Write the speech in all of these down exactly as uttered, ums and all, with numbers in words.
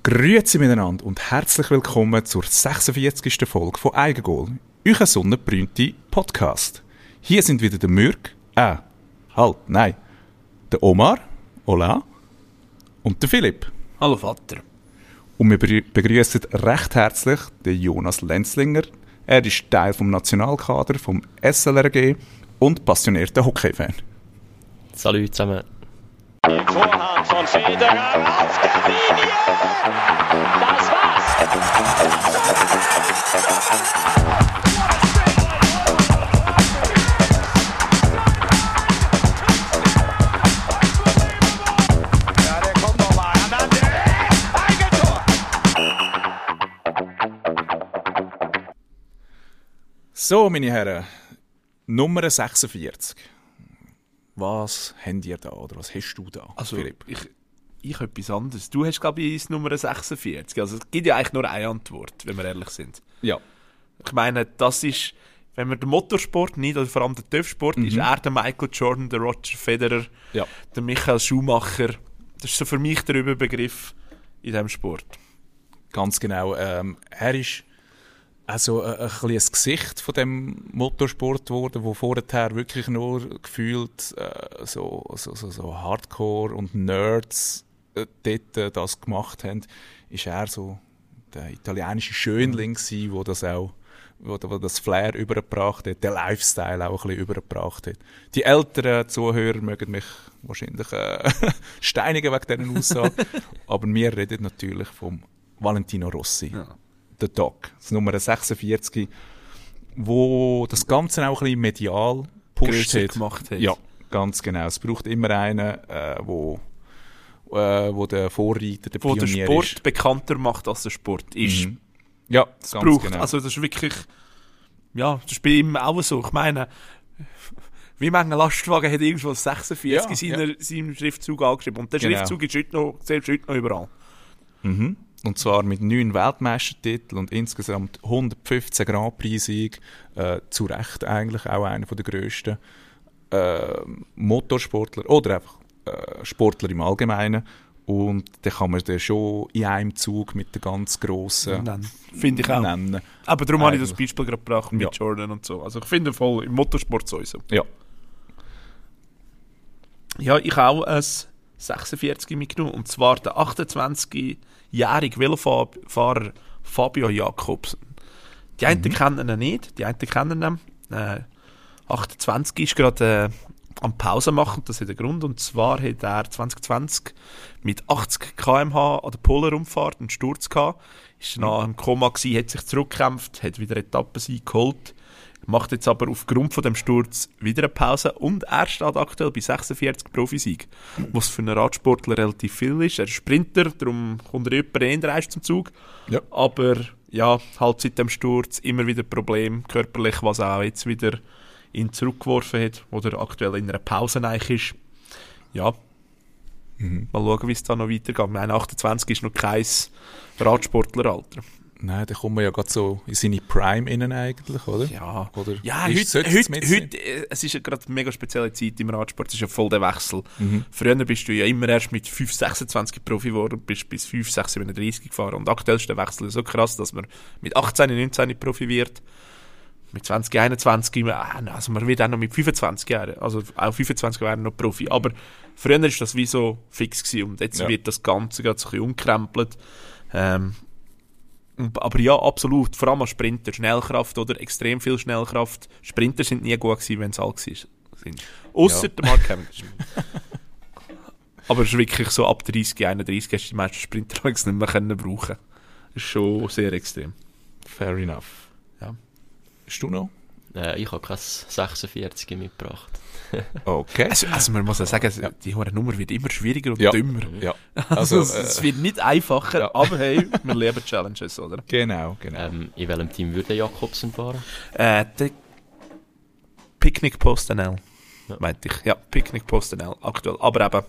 Grüezi miteinander und herzlich willkommen zur sechsundvierzigsten Folge von Eigengoal, euer sonnenbrünte Podcast. Hier sind wieder der Mürk, äh, halt, nein, der Omar, hola, und der Philipp. Hallo Vater. Und wir begrüßen recht herzlich den Jonas Lenzlinger. Er ist Teil vom Nationalkader vom S L R G und passionierter Hockey-Fan. Salut zusammen. Vorhand von Federer auf der Linie. Das war's. Ja, der kommt noch mal. Eigentor. So, meine Herren, Nummer sechsundvierzig. Was habt ihr da oder was hast du da, Also, Philipp? ich, ich habe etwas anderes. Du hast, glaube ich, das Nummer sechsundvierzig. Also, es gibt ja eigentlich nur eine Antwort, wenn wir ehrlich sind. Ja. Ich meine, das ist, wenn man den Motorsport nicht, oder vor allem den TÜV-Sport, mhm. ist er der Michael Jordan, der Roger Federer, Ja. der Michael Schumacher. Das ist so für mich der Überbegriff in diesem Sport. Ganz genau. Ähm, er ist also ein, ein bisschen das Gesicht von dem Motorsport geworden, wo vorher wirklich nur gefühlt äh, so, so, so, so Hardcore und Nerds äh, dort äh, das gemacht haben, ist er so der italienische Schönling gewesen, wo das auch wo, wo das Flair übergebracht hat, der Lifestyle auch ein bisschen übergebracht hat. Die älteren Zuhörer mögen mich wahrscheinlich äh, steinigen wegen diesen Aussagen, aber wir reden natürlich vom Valentino Rossi. Ja. Der Doc, das Nummer sechsundvierzig, wo das Ganze auch ein bisschen medial pusht Grösser hat. gemacht hat. Ja, ganz genau. Es braucht immer einen, äh, wo, äh, wo der Vorreiter, der Wo der Pionier Sport ist. bekannter macht, als der Sport ist. Mhm. Ja, Das ganz braucht. genau. Also das ist wirklich, ja, das ist bei ihm auch so. Ich meine, wie viele Lastwagen hat irgendwo sechsundvierzig Ja, in seiner, ja. seinem Schriftzug angeschrieben? Und der Genau. Schriftzug ist heute noch, selbst heute noch überall. Mhm. Und zwar mit neun Weltmeistertiteln und insgesamt hundertfünfzehn Grand Prix-Siegen. Äh, zu Recht eigentlich auch einer der grössten äh, Motorsportler oder einfach äh, Sportler im Allgemeinen. Und den kann man dann schon in einem Zug mit den ganz grossen Nein, finde ich auch. nennen. Aber darum habe ich das Eigentlich. Beispiel gerade gebracht mit Ja. Jordan und so. Also ich finde voll, im Motorsport sowieso. Ja. Ja, ich auch ein sechsundvierzig mitgenommen. Und zwar der achtundzwanzigjährige Velofahrer Fabio Jakobsen. Die einen Mhm. kennen ihn nicht, die einen kennen ihn. Äh, achtundzwanzig ist gerade äh, am Pause machen, das hat einen Grund. Und zwar hat er zwanzig zwanzig mit achtzig Kilometer pro Stunde an der Polarumfahrt einen Sturz gehabt. Ist Mhm. nach im Koma gewesen, hat sich zurückgekämpft, hat wieder Etappensieg geholt. Macht jetzt aber aufgrund von dem Sturz wieder eine Pause und er steht aktuell bei sechsundvierzig Profisieg, was für einen Radsportler relativ viel ist. Er ist Sprinter, darum kommt er etwa eher zum Zug. Ja. Aber ja, halt seit dem Sturz immer wieder Probleme körperlich, was auch jetzt wieder ihn zurückgeworfen hat oder aktuell in einer Pause eigentlich ist. Ja, Mhm. mal schauen, wie es da noch weitergeht. Ich meine, achtundzwanzig ist noch kein Radsportleralter. Nein, da kommt man ja gerade so in seine Prime innen eigentlich, oder? Ja, Oder ja ist- heute, sollte es heute, mit sein? heute, äh, es ist ja gerade eine mega spezielle Zeit im Radsport, es ist ja voll der Wechsel. Mhm. Früher bist du ja immer erst mit fünf sechsundzwanzig Profi geworden und bist bis fünf sechs siebenunddreißig gefahren. Und aktuell ist der Wechsel so krass, dass man mit achtzehn neunzehn Profi wird, mit zwanzig einundzwanzig, äh, also man wird auch noch mit fünfundzwanzig Jahren, also auch fünfundzwanzig wären noch Profi. Aber früher ist das wie so fix gewesen und jetzt Ja. wird das Ganze gerade so ein bisschen umkrempelt. Ähm, Aber ja, absolut. Vor allem als Sprinter. Schnellkraft oder extrem viel Schnellkraft. Sprinter sind nie gut gewesen, wenn sie alt sind. Ausser Ja. der Mark Cavendish. Aber es ist wirklich so, ab dreißig, einunddreißig hast du die meisten Sprinter nicht mehr können brauchen. Das ist schon sehr extrem. Fair enough. Ja. Hast du noch? Äh, ich habe kein sechsundvierzig mitgebracht. Okay. Also, also man muss ja sagen, die hohe Nummer wird immer schwieriger und Ja. dümmer. Ja. Also, Also, es, es äh, wird nicht einfacher, ja. aber hey, wir lieben Challenges, oder? genau, genau. Ähm, in welchem Team würde Jakobsen fahren? Äh, der Picnic Post N L, Ja. meinte ich. Ja, Picnic Post N L, aktuell. Aber eben,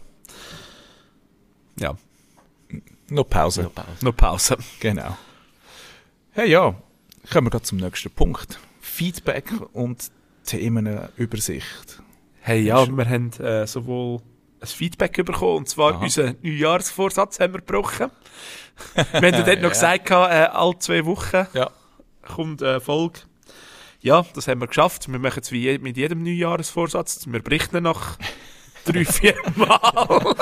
ja, Noch Pause. Noch Pause. noch Pause. Genau. Hey, ja. Kommen wir gerade zum nächsten Punkt. Feedback und Themenübersicht. Hey, ja, wir haben äh, sowohl ein Feedback bekommen, und zwar Aha. unseren Neujahrsvorsatz haben wir gebrochen. Wir haben ja dort noch gesagt, äh, alle zwei Wochen Ja. kommt eine Folge. Ja, das haben wir geschafft. Wir machen es wie je, mit jedem Neujahrsvorsatz. Wir berichten nach drei, vier Mal.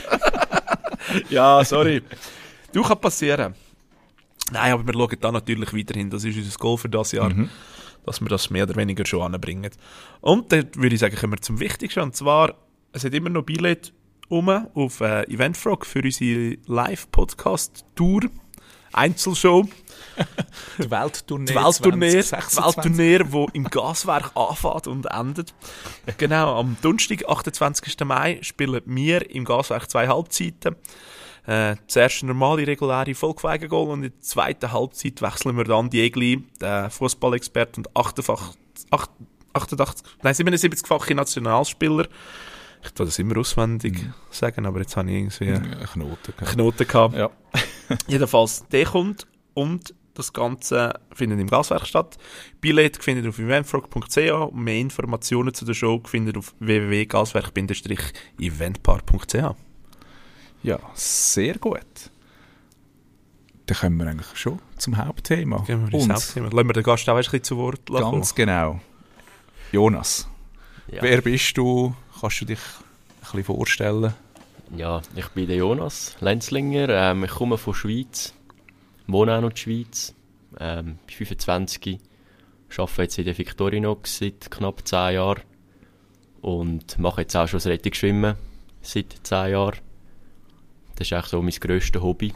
Ja, sorry. Du, kann passieren. Nein, aber wir schauen da natürlich weiterhin. Das ist unser Goal für das Jahr, Mhm. dass wir das mehr oder weniger schon anbringen. Und dann würde ich sagen, kommen wir zum Wichtigsten. Und zwar, es hat immer noch Billett um auf äh, Eventfrog für unsere Live-Podcast-Tour. Einzelshow. Die Welttournee. Die Welttournee, zwanzig sechsundzwanzig. Welttournee, die im Gaswerk anfängt und endet. Genau, am Donnerstag, achtundzwanzigsten Mai, spielen wir im Gaswerk zwei Halbzeiten. Äh, zuerst eine normale, reguläre Volkswagen-Goal, und in der zweiten Halbzeit wechseln wir dann Diegli, der Fußballexperte und achtundachtzig, achtundachtzig, nein, siebenundsiebzigfache Nationalspieler. Ich tue das immer auswendig Mhm. sagen, aber jetzt habe ich irgendwie Ein Knoten. einen Knoten gehabt. Ja. Jedenfalls, der kommt, und das Ganze findet im Gaswerk statt. Billett findet auf eventfrog punkt c h und mehr Informationen zu der Show findet auf w w w punkt gaswerk bindestrich eventpar punkt c h. Ja, sehr gut. Dann kommen wir eigentlich schon zum Hauptthema. Gehen wir ins Und Hauptthema. Lassen wir den Gast auch ein bisschen zu Wort lassen. ganz genau. Jonas, Ja. wer bist du? Kannst du dich ein bisschen vorstellen? Ja, ich bin der Jonas Lenzlinger, ähm, ich komme von der Schweiz, wohne auch noch in der Schweiz, ähm, bin fünfundzwanzig, arbeite jetzt in der Victorinox seit knapp zehn Jahren und mache jetzt auch schon das Rettungsschwimmen seit zehn Jahren. Das ist eigentlich so mein grösstes Hobby.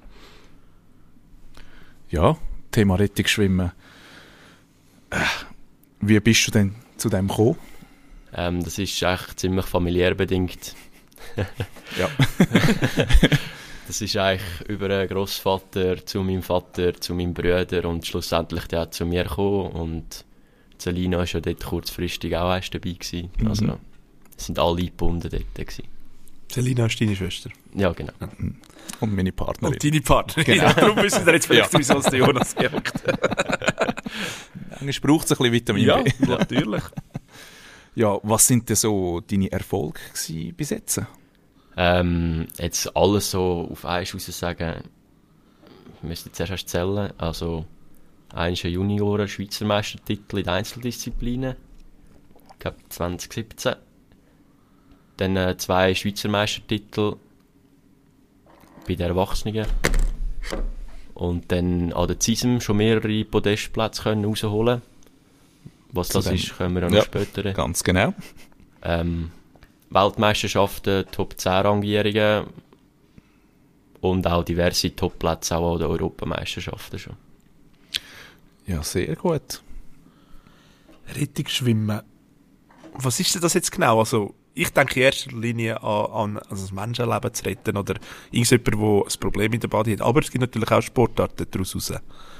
Ja, Thema Rettungsschwimmen. Äh, wie bist du denn zu dem gekommen? Ähm, das ist eigentlich ziemlich familiär bedingt. Ja. Das ist eigentlich über einen Grossvater zu meinem Vater, zu meinem Bruder und schlussendlich der hat zu mir gekommen, und Selina war ja dort kurzfristig auch erst dabei gewesen. Mhm. Also es sind alle eingebunden dort gewesen. Selina ist deine Schwester. Ja, genau. Und meine Partnerin. Und deine Partnerin. Genau. Ja, darum wissen wir jetzt vielleicht, Ja. wieso es der Jonas gibt. Manchmal braucht es ein bisschen Vitamin Ja, B. natürlich. Ja, was sind denn so deine Erfolge gewesen bis jetzt? Ähm, jetzt alles so auf eins raus sagen, wir müssen zuerst erst zählen. Also eins ein Junioren-Schweizer Meistertitel in den Einzeldisziplinen. Ich glaube zwanzig siebzehn. Dann äh, zwei Schweizer Meistertitel bei den Erwachsenen. Und dann an der C I S M schon mehrere Podestplätze können rausholen. Was Zu das dem- ist, können wir auch noch Ja. später reden. Ganz genau. Ähm, Weltmeisterschaften, Top zehn Rangjährige und auch diverse Topplätze auch an den Europameisterschaften schon. Ja, sehr gut. Rettungsschwimmen. Was ist denn das jetzt genau? Also, ich denke in erster Linie an, an also das Menschenleben zu retten oder irgendjemand, der ein Problem in der Body hat. Aber es gibt natürlich auch Sportarten daraus raus.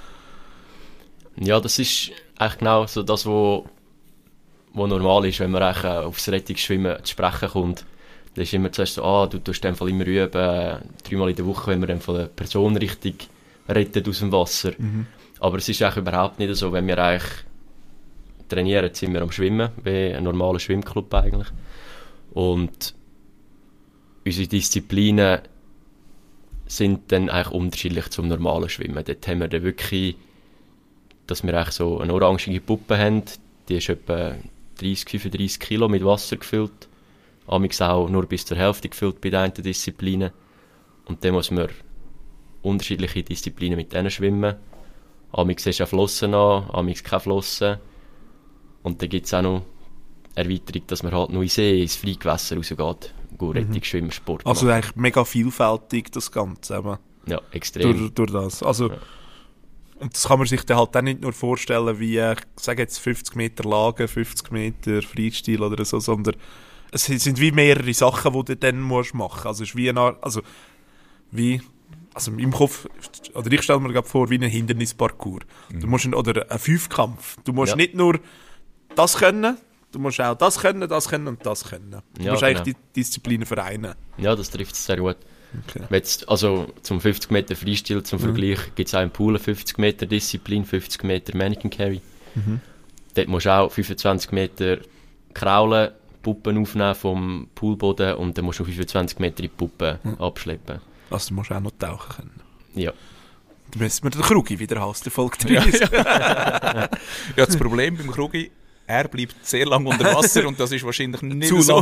Ja, das ist eigentlich genau so das, was wo normal ist, wenn man eigentlich äh, aufs Rettungsschwimmen zu sprechen kommt. Da ist immer zuerst so, ah, du tust in dem Fall immer üben, äh, dreimal in der Woche, wenn man dann von der Person richtig rettet aus dem Wasser. Mhm. Aber es ist eigentlich überhaupt nicht so, wenn wir eigentlich trainieren, sind wir am Schwimmen, wie ein normaler Schwimmclub eigentlich. Und unsere Disziplinen sind dann eigentlich unterschiedlich zum normalen Schwimmen. Dort haben wir dann wirklich, dass wir eigentlich so eine orangige Puppe haben, die ist etwa dreißig, fünfunddreißig Kilo mit Wasser gefüllt. Amigs auch nur bis zur Hälfte gefüllt bei den einen Disziplinen. Und dann muss man unterschiedliche Disziplinen mit denen schwimmen. Amigs ist auch Flossen an, amigs keine Flossen. Und dann gibt es auch noch Erweiterung, dass man halt nur in See, ins Freigewässer rausgeht. Gut, Rettungsschwimmen, Sport Also machen. eigentlich mega vielfältig, das Ganze. Eben. Ja, extrem. Durch, durch das. Also, Ja. Und das kann man sich dann halt auch nicht nur vorstellen wie, äh, ich sage jetzt fünfzig Meter Lagen, fünfzig Meter Freistil oder so, sondern es sind wie mehrere Sachen, die du dann musst machen. Also es ist wie eine Art, also wie, also im Kopf, oder ich stelle mir gerade vor, wie ein Hindernisparcours. Du musst ein, oder ein Fünfkampf. Du musst Ja. nicht nur das können, du musst auch das können, das können und das können. Du Ja, musst genau. eigentlich die Disziplinen vereinen. Ja, das trifft es sehr gut. Okay. Jetzt, also zum fünfzig Meter Freistil zum Vergleich gibt es auch im Pool eine fünfzig Meter Disziplin, fünfzig Meter Mannequin Carry. Mhm. Dort musst du auch fünfundzwanzig Meter kraulen, Puppen aufnehmen vom Poolboden und dann musst du fünfundzwanzig Meter in die Puppe Mhm. abschleppen. Also du musst auch noch tauchen können. Ja. Dann müssen wir den Krugi wieder aus der Folge dreißig. Ja, das Problem beim Krugi, er bleibt sehr lange unter Wasser und das ist wahrscheinlich nicht Zu so. lang.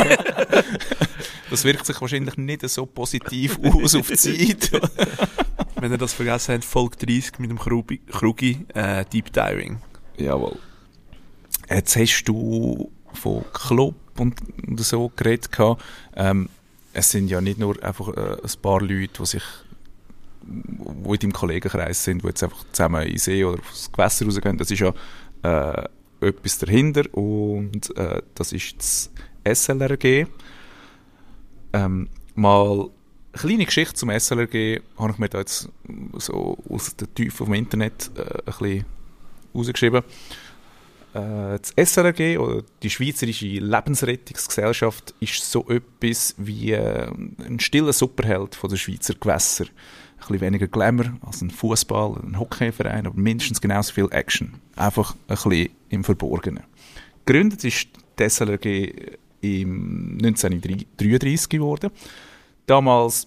Das wirkt sich wahrscheinlich nicht so positiv aus auf die Zeit. Wenn ihr das vergessen habt, Folge dreißig mit dem Krugi, Krugi äh, Deep Diving. Jawohl. Jetzt hast du von Club und, und so geredet gehabt. Ähm, es sind ja nicht nur einfach äh, ein paar Leute, die sich die in deinem Kollegenkreis sind, die jetzt einfach zusammen in den See oder aufs Gewässer rausgehen. Das ist ja äh, etwas dahinter und äh, das ist das S L R G. Ähm, mal eine kleine Geschichte zum S L R G habe ich mir da jetzt so aus der Tiefe vom Internet äh, ein bisschen rausgeschrieben. Äh, das S L R G, oder die Schweizerische Lebensrettungsgesellschaft, ist so etwas wie äh, ein stiller Superheld von der Schweizer Gewässer. Ein bisschen weniger Glamour als ein Fußball, ein Hockeyverein, aber mindestens genauso viel Action. Einfach ein bisschen im Verborgenen. Gegründet ist die S L R G im neunzehnhundertdreiunddreissig geworden. Damals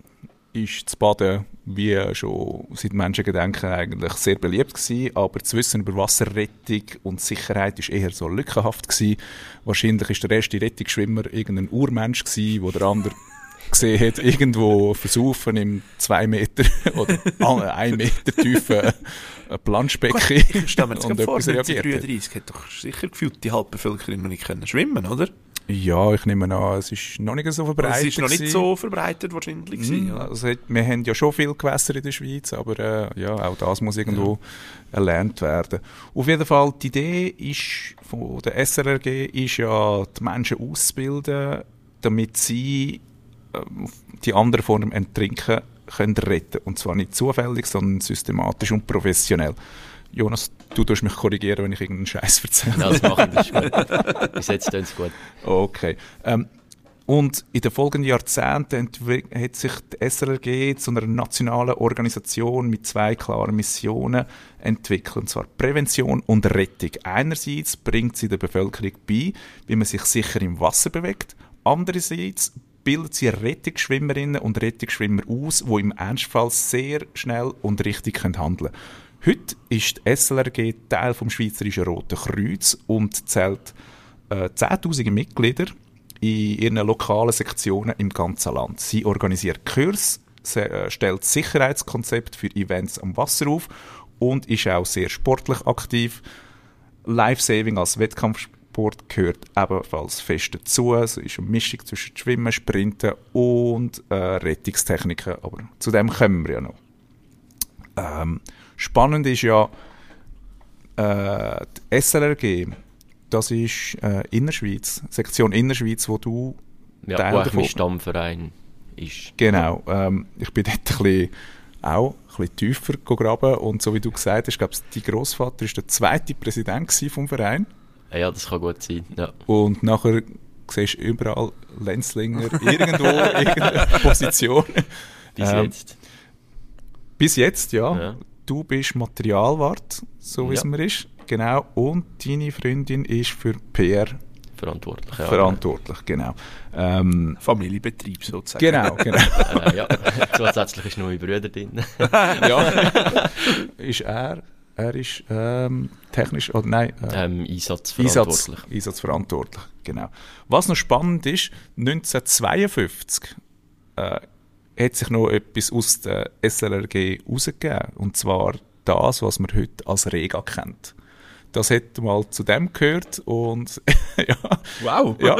ist das Baden, wie schon seit Menschengedenken, eigentlich sehr beliebt gewesen, aber das Wissen über Wasserrettung und Sicherheit ist eher so lückenhaft gewesen. Wahrscheinlich ist der erste Rettungsschwimmer irgendein Urmensch gewesen, wo der andere gesehen hat, irgendwo versaufen im zwei Meter oder ein Meter tiefen Planschbecken. Ich stelle mir jetzt und gerade vor, etwas reagiert hat. neunzehnhundertdreiunddreissig hat doch sicher gefühlt die Halbbevölkerung noch nicht können schwimmen, oder? Ja, ich nehme an, es ist noch nicht so verbreitet. Es ist noch nicht gewesen. so verbreitet wahrscheinlich gewesen, Mhm, ja. also, wir haben ja schon viele Gewässer in der Schweiz, aber äh, ja, auch das muss irgendwo ja. erlernt werden. Auf jeden Fall, die Idee ist von der S R R G ist ja, die Menschen auszubilden, damit sie äh, die anderen vor dem Ertrinken können retten. Und zwar nicht zufällig, sondern systematisch und professionell. Jonas, du tust mich korrigieren, wenn ich irgendeinen Scheiß erzähle. Nein, das mache ich, das ist gut. Bis jetzt tun es gut. Okay. Ähm, und in den folgenden Jahrzehnten hat sich die S R R G zu einer nationalen Organisation mit zwei klaren Missionen entwickelt, und zwar Prävention und Rettung. Einerseits bringt sie der Bevölkerung bei, wie man sich sicher im Wasser bewegt. Andererseits bildet sie Rettungsschwimmerinnen und Rettungsschwimmer aus, die im Ernstfall sehr schnell und richtig handeln können. Heute ist die S L R G Teil vom Schweizerischen Roten Kreuz und zählt äh, zehntausende Mitglieder in ihren lokalen Sektionen im ganzen Land. Sie organisiert Kurse, se- äh, stellt Sicherheitskonzepte für Events am Wasser auf und ist auch sehr sportlich aktiv. Lifesaving als Wettkampfsport gehört ebenfalls fest dazu. Es ist eine Mischung zwischen Schwimmen, Sprinten und äh, Rettungstechniken, aber zu dem kommen wir ja noch. Ähm, Spannend ist ja, äh, die S L R G, das ist äh, Innerschweiz, Sektion Innerschweiz, wo du Ja, Teil wo eigentlich davon- mein Stammverein ist. Genau, ähm, ich bin dort ein bisschen, auch ein bisschen tiefer gegraben und so wie du gesagt hast, glaube dein Grossvater war der zweite Präsident gsi vom Verein Ja, das kann gut sein. Ja. und nachher siehst du überall Lenzlinger irgendwo, irgendeine Position. Bis Ähm, jetzt. Bis jetzt, ja. Ja. Du bist Materialwart, so wie es Ja. mir ist. Genau. Und deine Freundin ist für P R Verantwortlich. Ja. verantwortlich. Genau. Ähm, Familienbetrieb sozusagen. genau, genau. Äh, ja. Zusätzlich ist noch mein Bruder drin. ja. Ist er, er ist ähm, technisch, oder nein, äh, ähm, Einsatzverantwortlich. Einsatz, einsatzverantwortlich. Genau. Was noch spannend ist, neunzehnhundertzweiundfünfzig äh, hat sich noch etwas aus der S L R G herausgegeben. Und zwar das, was man heute als Rega kennt. Das hat mal zu dem gehört und ja. Wow. Ja.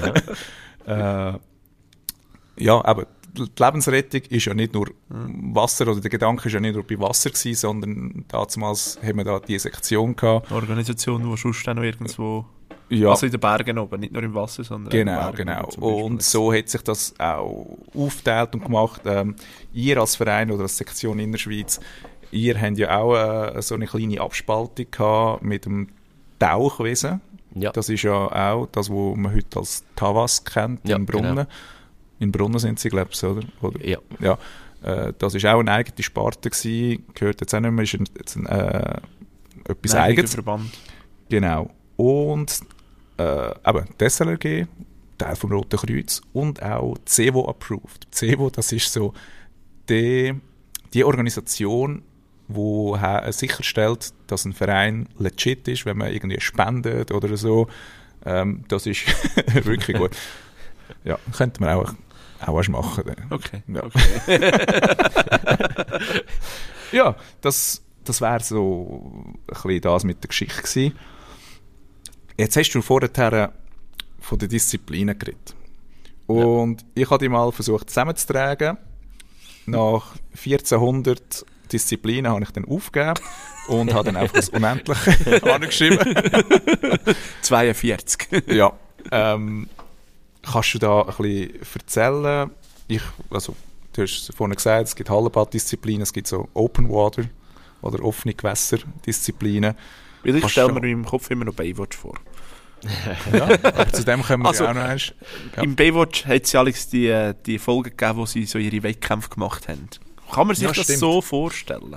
äh, ja, aber die Lebensrettung ist ja nicht nur Wasser, oder der Gedanke ist ja nicht nur bei Wasser gewesen, sondern damals haben wir da die Sektion gehabt. Eine Organisation, die sonst auch noch irgendwo... Ja. Also in den Bergen oben, nicht nur im Wasser, sondern auch in den Genau, Bergen genau. zum Beispiel. Und so hat sich das auch aufgeteilt und gemacht. Ähm, ihr als Verein oder als Sektion Innerschweiz, ihr habt ja auch äh, so eine kleine Abspaltung gehabt mit dem Tauchwesen. Ja. Das ist ja auch das, was man heute als Tawas kennt, Ja, in Brunnen. genau. In Brunnen sind sie, glaube ich, oder? oder? Ja. Ja. Äh, das war auch eine eigene Sparte gewesen, gehört jetzt auch nicht mehr, ist ein, jetzt ein, äh, etwas Ein eigener Eigenes. Verband. Genau. Und äh, eben die S L R G, Teil vom Roten Kreuz und auch C E V O Approved. C E V O, das ist so die, die Organisation, die sicherstellt, dass ein Verein legit ist, wenn man irgendwie spendet oder so. Ähm, das ist wirklich gut. Ja, könnte man auch, auch erst machen. Okay. Ja, okay. ja das, das wäre so ein bisschen das mit der Geschichte gewesen. Jetzt hast du vorher von den Disziplinen geredet. Und ja. ich habe die mal versucht zusammenzutragen. Nach vierzehnhundert Disziplinen habe ich dann aufgegeben und habe dann einfach das Unendliche angeschrieben. zweiundvierzig. Ja. Ähm, kannst du da ein bisschen erzählen? Ich, also, du hast vorhin gesagt, es gibt Hallenbaddisziplinen, es gibt so Open Water oder offene Gewässerdisziplinen. Weil ich stelle mir in meinem Kopf immer noch Baywatch vor. Ja, aber zu dem können wir also, ja auch noch eins. Ja. Im Baywatch hat es ja Alex die, die Folge gegeben, wo sie so ihre Wettkämpfe gemacht haben. Kann man sich Ja, das stimmt. so vorstellen?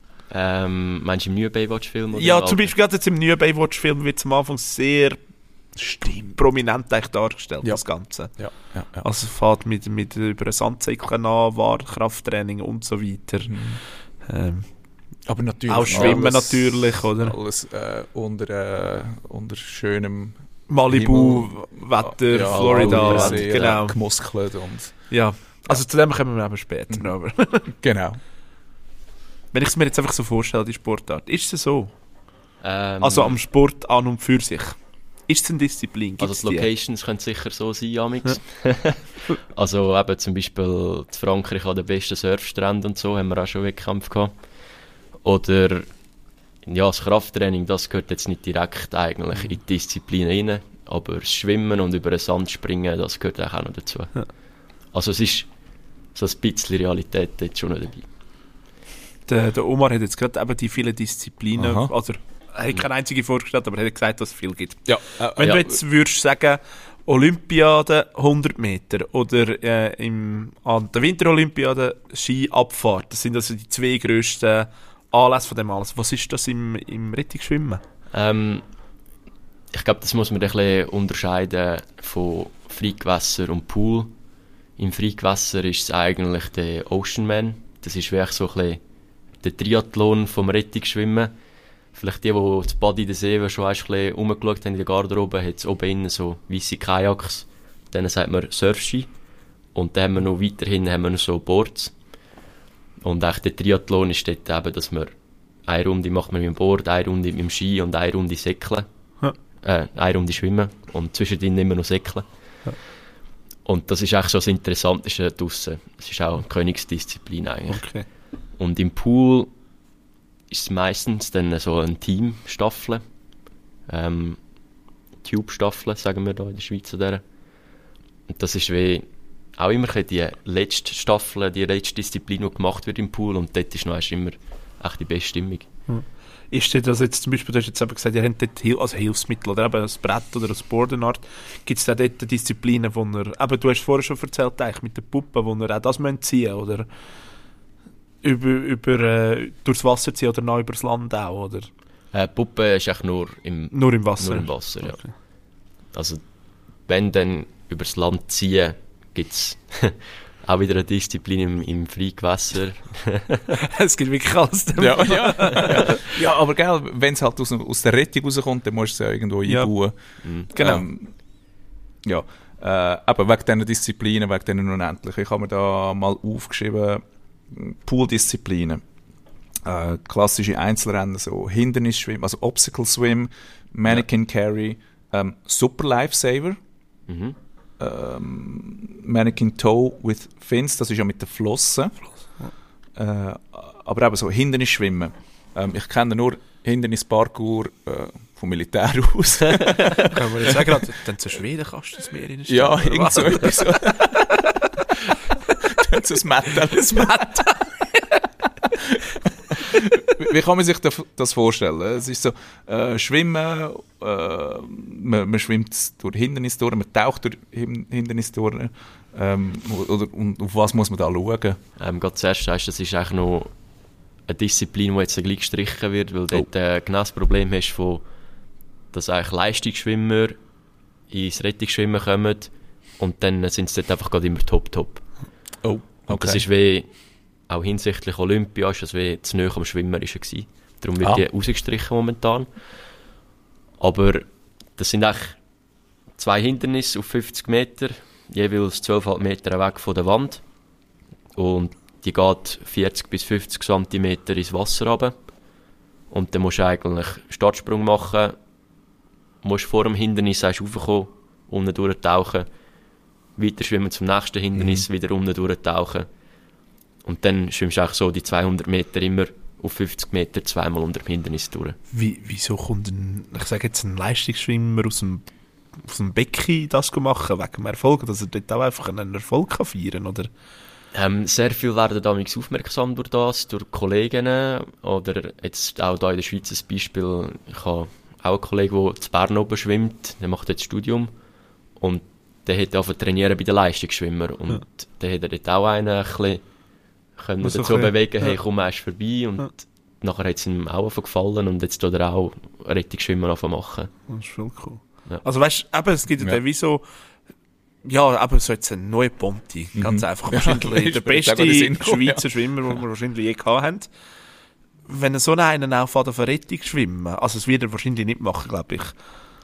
Ähm, meinst du im neuen Baywatch-Film? oder Ja, im zum alten? Beispiel gerade jetzt im neuen Baywatch-Film wird es am Anfang sehr Stimmt. prominent eigentlich dargestellt, Ja. das Ganze. Ja, ja, ja. Also es fährt mit, mit über ein Sandsäckchen an, war Krafttraining und so weiter. Mhm. Ähm, Aber natürlich auch Schwimmen alles, natürlich, oder? Alles äh, unter, äh, unter schönem Malibu, Himmel. Wetter, Ja, Florida, alle Wetter, sehr genau. gemuskelt und Ja, also zu dem kommen wir eben später Mhm. noch. Aber genau. wenn ich es mir jetzt einfach so vorstelle, die Sportart, ist es so? Ähm, Also am Sport an und für sich. Ist es eine Disziplin? Also Gibt's die die? Locations können sicher so sein, amix. Also eben zum Beispiel in Frankreich an den besten Surfstränden und so haben wir auch schon Wettkämpfe gehabt. Oder ja, das Krafttraining, das gehört jetzt nicht direkt eigentlich in die Disziplin rein, aber das Schwimmen und über den Sand springen, das gehört auch noch dazu. Ja. Also es ist so ein bisschen Realität jetzt schon noch dabei. Der, der Omar hat jetzt gerade eben die vielen Disziplinen, Aha. also er hat keine einzige vorgestellt, aber er hat gesagt, dass es viel gibt. Ja, äh, Wenn ja. du jetzt würdest sagen, Olympiade hundert Meter oder äh, im, an der Winterolympiade Skiabfahrt, das sind also die zwei grössten Anlässe von dem alles. Was ist das im, im Rettungsschwimmen? Ähm, ich glaube, das muss man ein bisschen unterscheiden von Freigewässer und Pool. Im Freigewässer ist es eigentlich der Oceanman. Das ist wirklich so ein bisschen der Triathlon vom Rettungsschwimmen. Vielleicht die, die das Bad in der See schon ein bisschen rumgeschaut haben in der Garderobe, hat es oben innen so weisse Kajaks. Dann sagt man Surfski. Und dann haben wir noch weiterhin haben wir noch so Boards. Und auch der Triathlon ist dort eben, dass man eine Runde macht man mit dem Board, eine Runde mit dem Ski und eine Runde Säckeln. Ja. Äh, eine Runde schwimmen und zwischendrin immer noch Säckeln. Ja. Und das ist eigentlich so das Interessanteste draussen. Es ist auch eine Königsdisziplin eigentlich. Okay. Und im Pool ist es meistens dann so ein Teamstaffel. Ähm, Tube-Staffel, sagen wir da in der Schweiz. Oder? Und das ist wie auch immer die letzte Staffel, die letzte Disziplin, die gemacht wird im Pool. Und dort ist noch immer echt die beste Stimmung. Ist das jetzt zum Beispiel, du hast jetzt eben gesagt, ihr habt dort Hil- also Hilfsmittel oder eben ein Brett oder ein Boardenart. Gibt es da dort Disziplinen, wo ihr, eben du hast vorher schon erzählt, eigentlich mit den Puppen, wo ihr auch das ziehen müsst, oder über, über, äh, durchs Wasser ziehen oder noch übers Land auch, oder? Äh, die Puppe ist eigentlich nur im, Nur im Wasser? nur im Wasser, ja. Okay. Also wenn dann übers Land ziehen, gibt es auch wieder eine Disziplin im, im Freigewässer. Es gibt wirklich alles. Ja, ja. ja. ja, aber gell, wenn es halt aus, aus der Rettung rauskommt, dann musst du es ja irgendwo Ja. einbauen. Mhm. Genau. Ähm, ja, äh, aber wegen diesen Disziplinen, wegen diesen unendlich. Ich habe mir da mal aufgeschrieben, Pool-Disziplinen. Äh, klassische Einzelrennen, so Hindernisschwimmen, also Obstacle Swim, Mannequin Carry, ähm, Super Lifesaver, Mhm. ähm, Mannequin Toe with Fins, das ist ja mit den Flossen. Äh, aber eben so Hindernisschwimmen. Ähm, ich kenne nur Hindernisparkour äh, vom Militär aus. Können wir jetzt sagen, dann zu Schweden kannst du das Meer in Ja, irgend so etwas. So. Das ist ein Metal. Das Metal. Wie kann man sich das vorstellen? Es ist so, äh, Schwimmen, äh, man, man schwimmt durch Hindernisse durch, man taucht durch Hin- Hindernisse durch. Ähm, oder, und auf was muss man da schauen? Ähm, gerade zuerst sagst du, das ist eigentlich noch eine Disziplin, die jetzt gleich gestrichen wird, weil du Oh. dort äh, genau das Problem hast, von, dass eigentlich Leistungsschwimmer ins Rettungsschwimmen kommen und dann sind sie dort einfach gerade immer top-top. Oh, okay. Und das ist wie, auch hinsichtlich Olympia, ist das wie zu nahe am Schwimmerischen gewesen. Darum wird Ah. die rausgestrichen momentan. Aber das sind eigentlich zwei Hindernisse auf fünfzig Meter, jeweils zwölf Meter weg von der Wand. Und die geht vierzig bis fünfzig Zentimeter ins Wasser runter. Und dann musst du eigentlich Startsprung machen, musst vor dem Hindernis raufkommen, unten durchtauchen, weiter schwimmen zum nächsten Hindernis, mhm. wieder unten durchtauchen. Und dann schwimmst du eigentlich so die zweihundert Meter immer auf fünfzig Meter zweimal unter dem Hindernis durch. Wie, wieso kommt ein, ich sage jetzt, ein Leistungsschwimmer aus dem, aus dem Becken das machen, wegen dem Erfolg, dass er dort auch einfach einen Erfolg kann feiern kann, oder? Ähm, sehr viel werden damals aufmerksam durch das, durch Kolleginnen, oder jetzt auch hier in der Schweiz ein Beispiel. Ich habe auch einen Kollegen, der zu Bern oben schwimmt, der macht jetzt Studium und der hat angefangen zu trainieren bei den Leistungsschwimmern und ja. der hat dort auch einen ein bisschen können dazu so bewegen, ja. hey, komm erst vorbei und ja. nachher hat es ihm auch gefallen und jetzt tut er auch Rettungsschwimmer anfangen machen. Das ist voll cool. Ja. Also weißt du, es gibt ja dann wie so, ja, aber so jetzt ein neuer Ponti, mhm. ganz einfach, wahrscheinlich ja, der beste Schweizer ja. Schwimmer, den wir wahrscheinlich je gehabt haben. Wenn er so einen aufhört auf eine Rettung schwimmen, also das wird er wahrscheinlich nicht machen, glaube ich.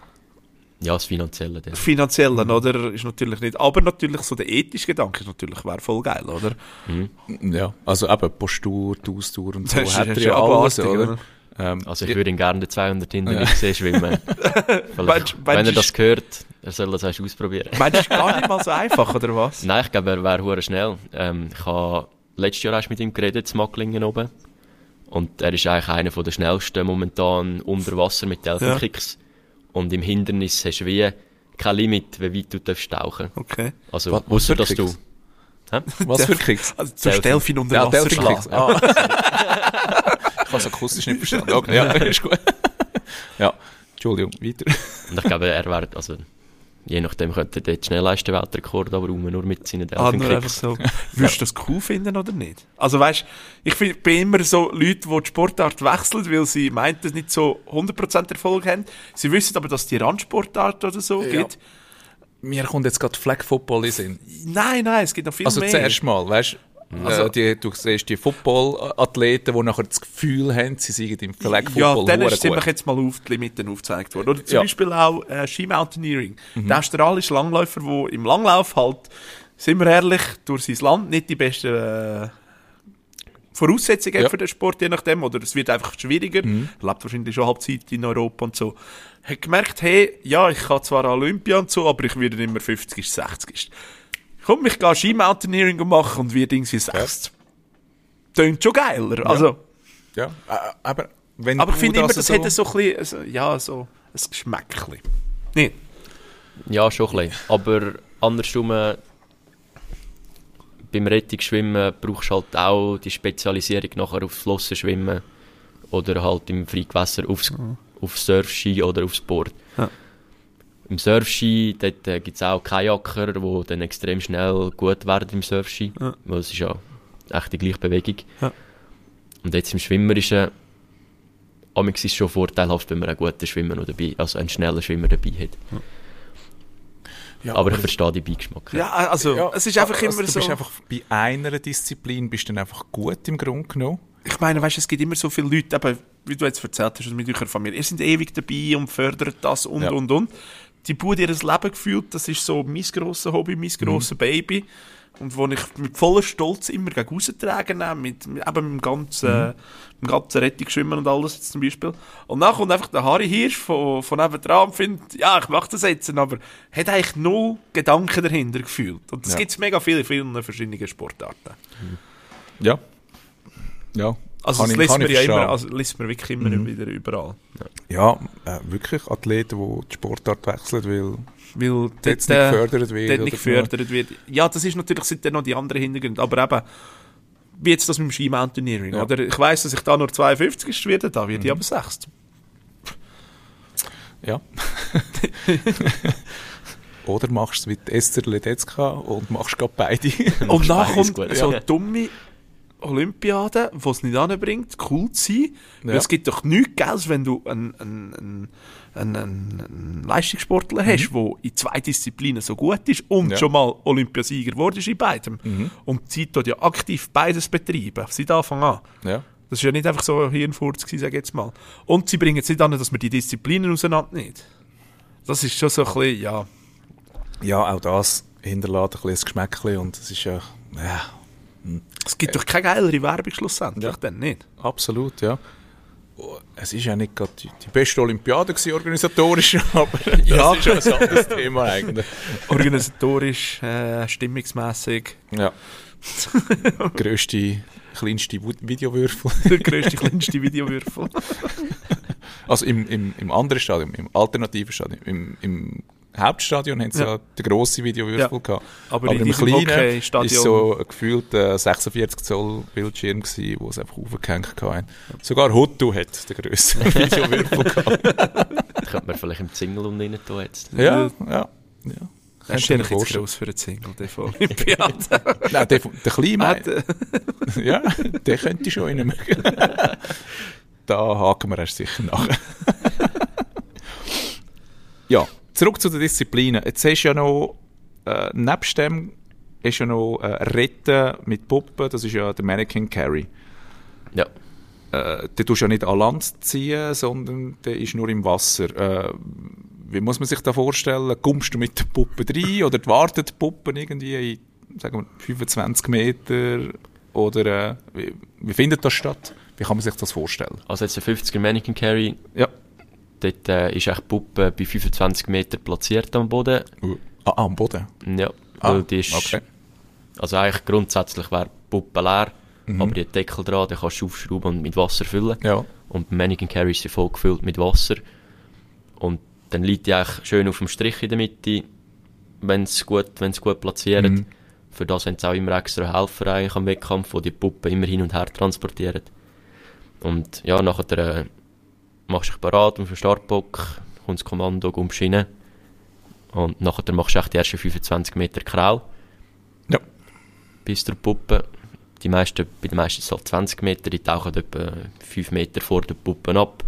Ja, das Finanzielle. Das Finanzielle, mhm. oder? Ist natürlich nicht. Aber natürlich so der ethische Gedanke ist natürlich, wäre voll geil, oder? Mhm. Ja, also eben Postur, die Ausdauer und so das hat er ja alles, oder? oder? Ähm, also ich würde ihn gerne den zweihundert Hindernis ja. sehen schwimmen. meinst, wenn er das hört, er soll das erst ausprobieren. Meinst du, es ist gar nicht mal so einfach, oder was? Nein, ich glaube, er wäre hure schnell. Ähm, ich habe letztes Jahr erst mit ihm geredet, in Macklingen oben. Und er ist eigentlich einer der schnellsten momentan unter Wasser mit Delfinkicks. Ja. Und im Hindernis hast du wie kein Limit, wie weit du darfst tauchen. Okay. Also, was, ausser dass du... Hä? Was für Kicks? Also, zum Delfin unter Wasser ja, Delfin ah. Ich habe es akustisch nicht verstanden. Okay, ja, ist gut. Ja, Entschuldigung, weiter. Und ich glaube, er wäre, also, je nachdem könnte er dort schnellsten Weltrekord aber rum, nur mit seinen ah, Delfin-Kicks. So. Würdest du das cool finden oder nicht? Also weißt, ich find, bin immer so Leute, die die Sportart wechseln, weil sie meinen, dass nicht so hundert Prozent Erfolg haben. Sie wissen aber, dass es die Randsportart oder so ja. gibt. Mir kommt jetzt gerade Flag Football in Sinn. Nein, nein, es gibt noch viel also mehr. Also zuerst mal, weißt du? Also, äh, die, du siehst die Football-Athleten, die nachher das Gefühl haben, sie seien im Flag Football. Ja, dann ist ziemlich jetzt mal auf die Limiten aufgezeigt worden. Oder zum ja. Beispiel auch äh, Ski-Mountaineering. Mhm. Der australische Langläufer, der im Langlauf halt, sind wir ehrlich, durch sein Land nicht die besten äh, Voraussetzungen ja. hat für den Sport, je nachdem. Oder es wird einfach schwieriger. Mhm. Er lebt wahrscheinlich schon halb Zeit in Europa und so. Hat gemerkt, hey, ja, ich kann zwar Olympia und so, aber ich werde immer fünfzig, sechzig. Komm, ich gehe Ski-Mountaineering machen und werde irgendwie sechzig. Ja. Tönt schon geiler. Also, ja, aber wenn aber ich finde immer, das so hätte so ein bisschen, also, ja, so ein Geschmäckchen. Nicht? Ja, schon ein bisschen. Aber andersrum, beim Rettungsschwimmen brauchst du halt auch die Spezialisierung nachher aufs Flossenschwimmen oder halt im Freigewässer aufs, mhm. aufs Surfski oder aufs Board. Ja. Im Surfski äh, gibt es auch Kajaker, die dann extrem schnell gut werden im Surfski, ja. weil es ist ja echt die gleiche Bewegung. Ja. Und jetzt im Schwimmerischen, amigs ist es schon vorteilhaft, wenn man einen guten Schwimmer noch dabei, also einen schnellen Schwimmer dabei hat. Ja. Ja, aber, aber ich verstehe die Beigeschmack. Ja, also ja, es ist einfach also, immer du so. Du bist einfach bei einer Disziplin bist du dann einfach gut im Grunde genommen. Ich meine, weißt, es gibt immer so viele Leute, eben, wie du jetzt erzählt hast, mit eurer Familie, ihr seid ewig dabei und fördert das und ja. und und. Die Bude ihr Leben gefühlt, das ist so mein grosses Hobby, mein grosses mhm. Baby. Und wo ich mit voller Stolz immer gegen raustrage, mit, mit, eben mit dem ganzen, mhm. mit dem ganzen Rettungsschwimmen und alles jetzt zum Beispiel. Und dann kommt einfach der Harry Hirsch von, von nebenan und findet, ja, ich mache das jetzt, aber hat eigentlich null Gedanken dahinter gefühlt. Und das ja. gibt es mega viele in vielen verschiedenen Sportarten. Ja. Ja. Also das liest man ja immer, also liest man wirklich immer mhm. wieder überall. Ja, ja äh, wirklich Athleten, die die Sportart wechseln, weil, weil dort nicht gefördert wird. Dort nicht gefördert wird. Ja, das ist natürlich sind dann noch die anderen Hintergründe, aber eben, wie jetzt das mit dem Ski-Mountaineering, ja. oder? Ich weiss, dass ich da nur zweiundfünfzig werde, da werde ich mhm. aber sechzig. Ja. Oder machst du es wie Esther Ledetzka und machst gerade beide. Und dann kommt so ja. dumme Olympiade, die es nicht anbringt, cool zu sein. Ja. Weil es gibt doch nichts Geiles, wenn du einen, einen, einen, einen, einen Leistungssportler Mhm. hast, der in zwei Disziplinen so gut ist und Ja. schon mal Olympiasieger geworden ist in beidem. Mhm. Und die Zeit dort ja aktiv beides betreiben, seit Anfang an. Ja. Das ist ja nicht einfach so ein Hirnfurz gewesen, sag ich jetzt mal. Und sie bringen jetzt nicht an, dass man die Disziplinen auseinander nicht. Das ist schon so ein bisschen, ja... Ja, auch das hinterlässt ein bisschen das Geschmäckchen und es ist ja, ja, Es gibt doch keine geilere Werbung schlussendlich, Ja. dann nicht. absolut, ja. Es ist ja nicht gerade die, die beste Olympiade gewesen, organisatorisch, aber Ja. das ist ja ein anderes Thema eigentlich. Organisatorisch, äh, stimmungsmässig, Ja. Grösste, kleinste Wu- Videowürfel. der grösste, kleinste Videowürfel. Also im, im, im anderen Stadion, im alternativen Stadion, im, im Hauptstadion haben sie ja, Ja. den grossen Videowürfel Ja. gehabt. Aber, Aber in im diesem Kleinen Hockeystadion... ist so ein gefühlter sechsundvierzig Zoll Bildschirm gewesen, wo es einfach aufgehängt hatten. Sogar Huttu hat den grösseren Videowürfel gehabt. Könnte man vielleicht im Zingle und rein tun jetzt. Ja, ja, ja. Das ist Könnte ich mir eigentlich jetzt vorstellen. gross für einen Single, der von Olympiade. Nein, der, der Kleine, Hat, äh, ja, der könnte schon rein. Da haken wir erst sicher nach. Ja, zurück zu den Disziplinen. Jetzt hast du ja noch, äh, nebst dem, ist ja noch äh, Retten mit Puppen, das ist ja der Mannequin Carry. Ja. Äh, der tust du ja nicht an Land ziehen, sondern der ist nur im Wasser. Äh, wie muss man sich das vorstellen? Kommst du mit der Puppe rein oder warten die Puppen irgendwie in, sagen wir, fünfundzwanzig Meter? Oder äh, wie, wie findet das statt? Wie kann man sich das vorstellen? Also jetzt ein fünfziger Mannequin Carry. Ja. Dort äh, ist echt die Puppe bei fünfundzwanzig Meter platziert am Boden. Uh, ah, ah, am Boden? Ja, Ah, weil die ist... okay. Also eigentlich grundsätzlich wäre die Puppe leer, Mhm. aber die hat Deckel dran, den kannst du aufschrauben und mit Wasser füllen. Ja. Und beim Mannequin Carry ist sie voll gefüllt mit Wasser. Und dann liegt die eigentlich schön auf dem Strich in der Mitte, wenn es gut, wenn's gut platziert. Mhm. Für das haben sie auch immer extra Helfer eigentlich am Wettkampf, die die Puppe immer hin und her transportieren. Und ja, nachher äh, machst du dich bereit auf den Startbock, kommt das Kommando, kommst rein. Und nachher machst du echt die ersten fünfundzwanzig Meter Kraul. Ja. Bis zur Puppe. Die meisten, bei den meisten ist es halt zwanzig Meter, die tauchen etwa fünf Meter vor der Puppe ab,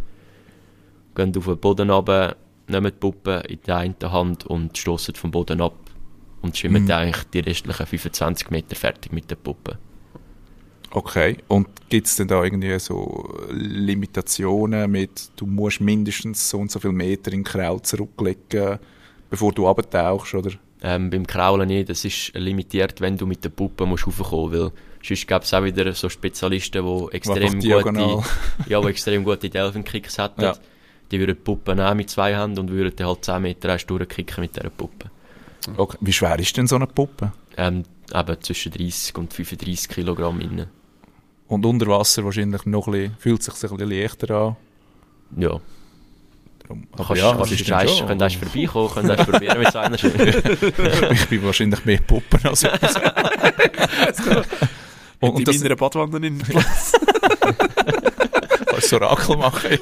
gehen auf den Boden runter, nehmen die Puppe in die eine Hand und stossen vom Boden ab und schwimmen Mhm. dann eigentlich die restlichen fünfundzwanzig Meter fertig mit der Puppe. Okay. Und gibt es denn da irgendwie so Limitationen mit, du musst mindestens so und so viele Meter in den Kraul zurücklegen, bevor du runtertauchst, oder? Ähm, beim Kraulen nicht, das ist limitiert, wenn du mit der Puppe musst raufkommen musst, weil sonst gäbe es auch wieder so Spezialisten, die extrem einfach diagonal. gute, ja, die extrem gute Delfin-Kicks hätten. Ja. Die würden die Puppe nehmen mit zwei Händen und würden dann halt zehn Meter erst durchkicken mit dieser Puppe. Okay. Wie schwer ist denn so eine Puppe? Ähm, eben zwischen dreißig und fünfunddreißig Kilogramm innen. Und unter Wasser wahrscheinlich noch ein bisschen, fühlt sich ein bisschen leichter an. Ja. Darum- Du aber kannst, ja, kannst es du ist dann erst, schon- könnt erst vorbeikommen, könnt erst probieren mit so einer Schwimme. Ich bin wahrscheinlich mehr Puppen als und, Und und das in meiner Badwanne in Platz. kannst du so Orakel machen.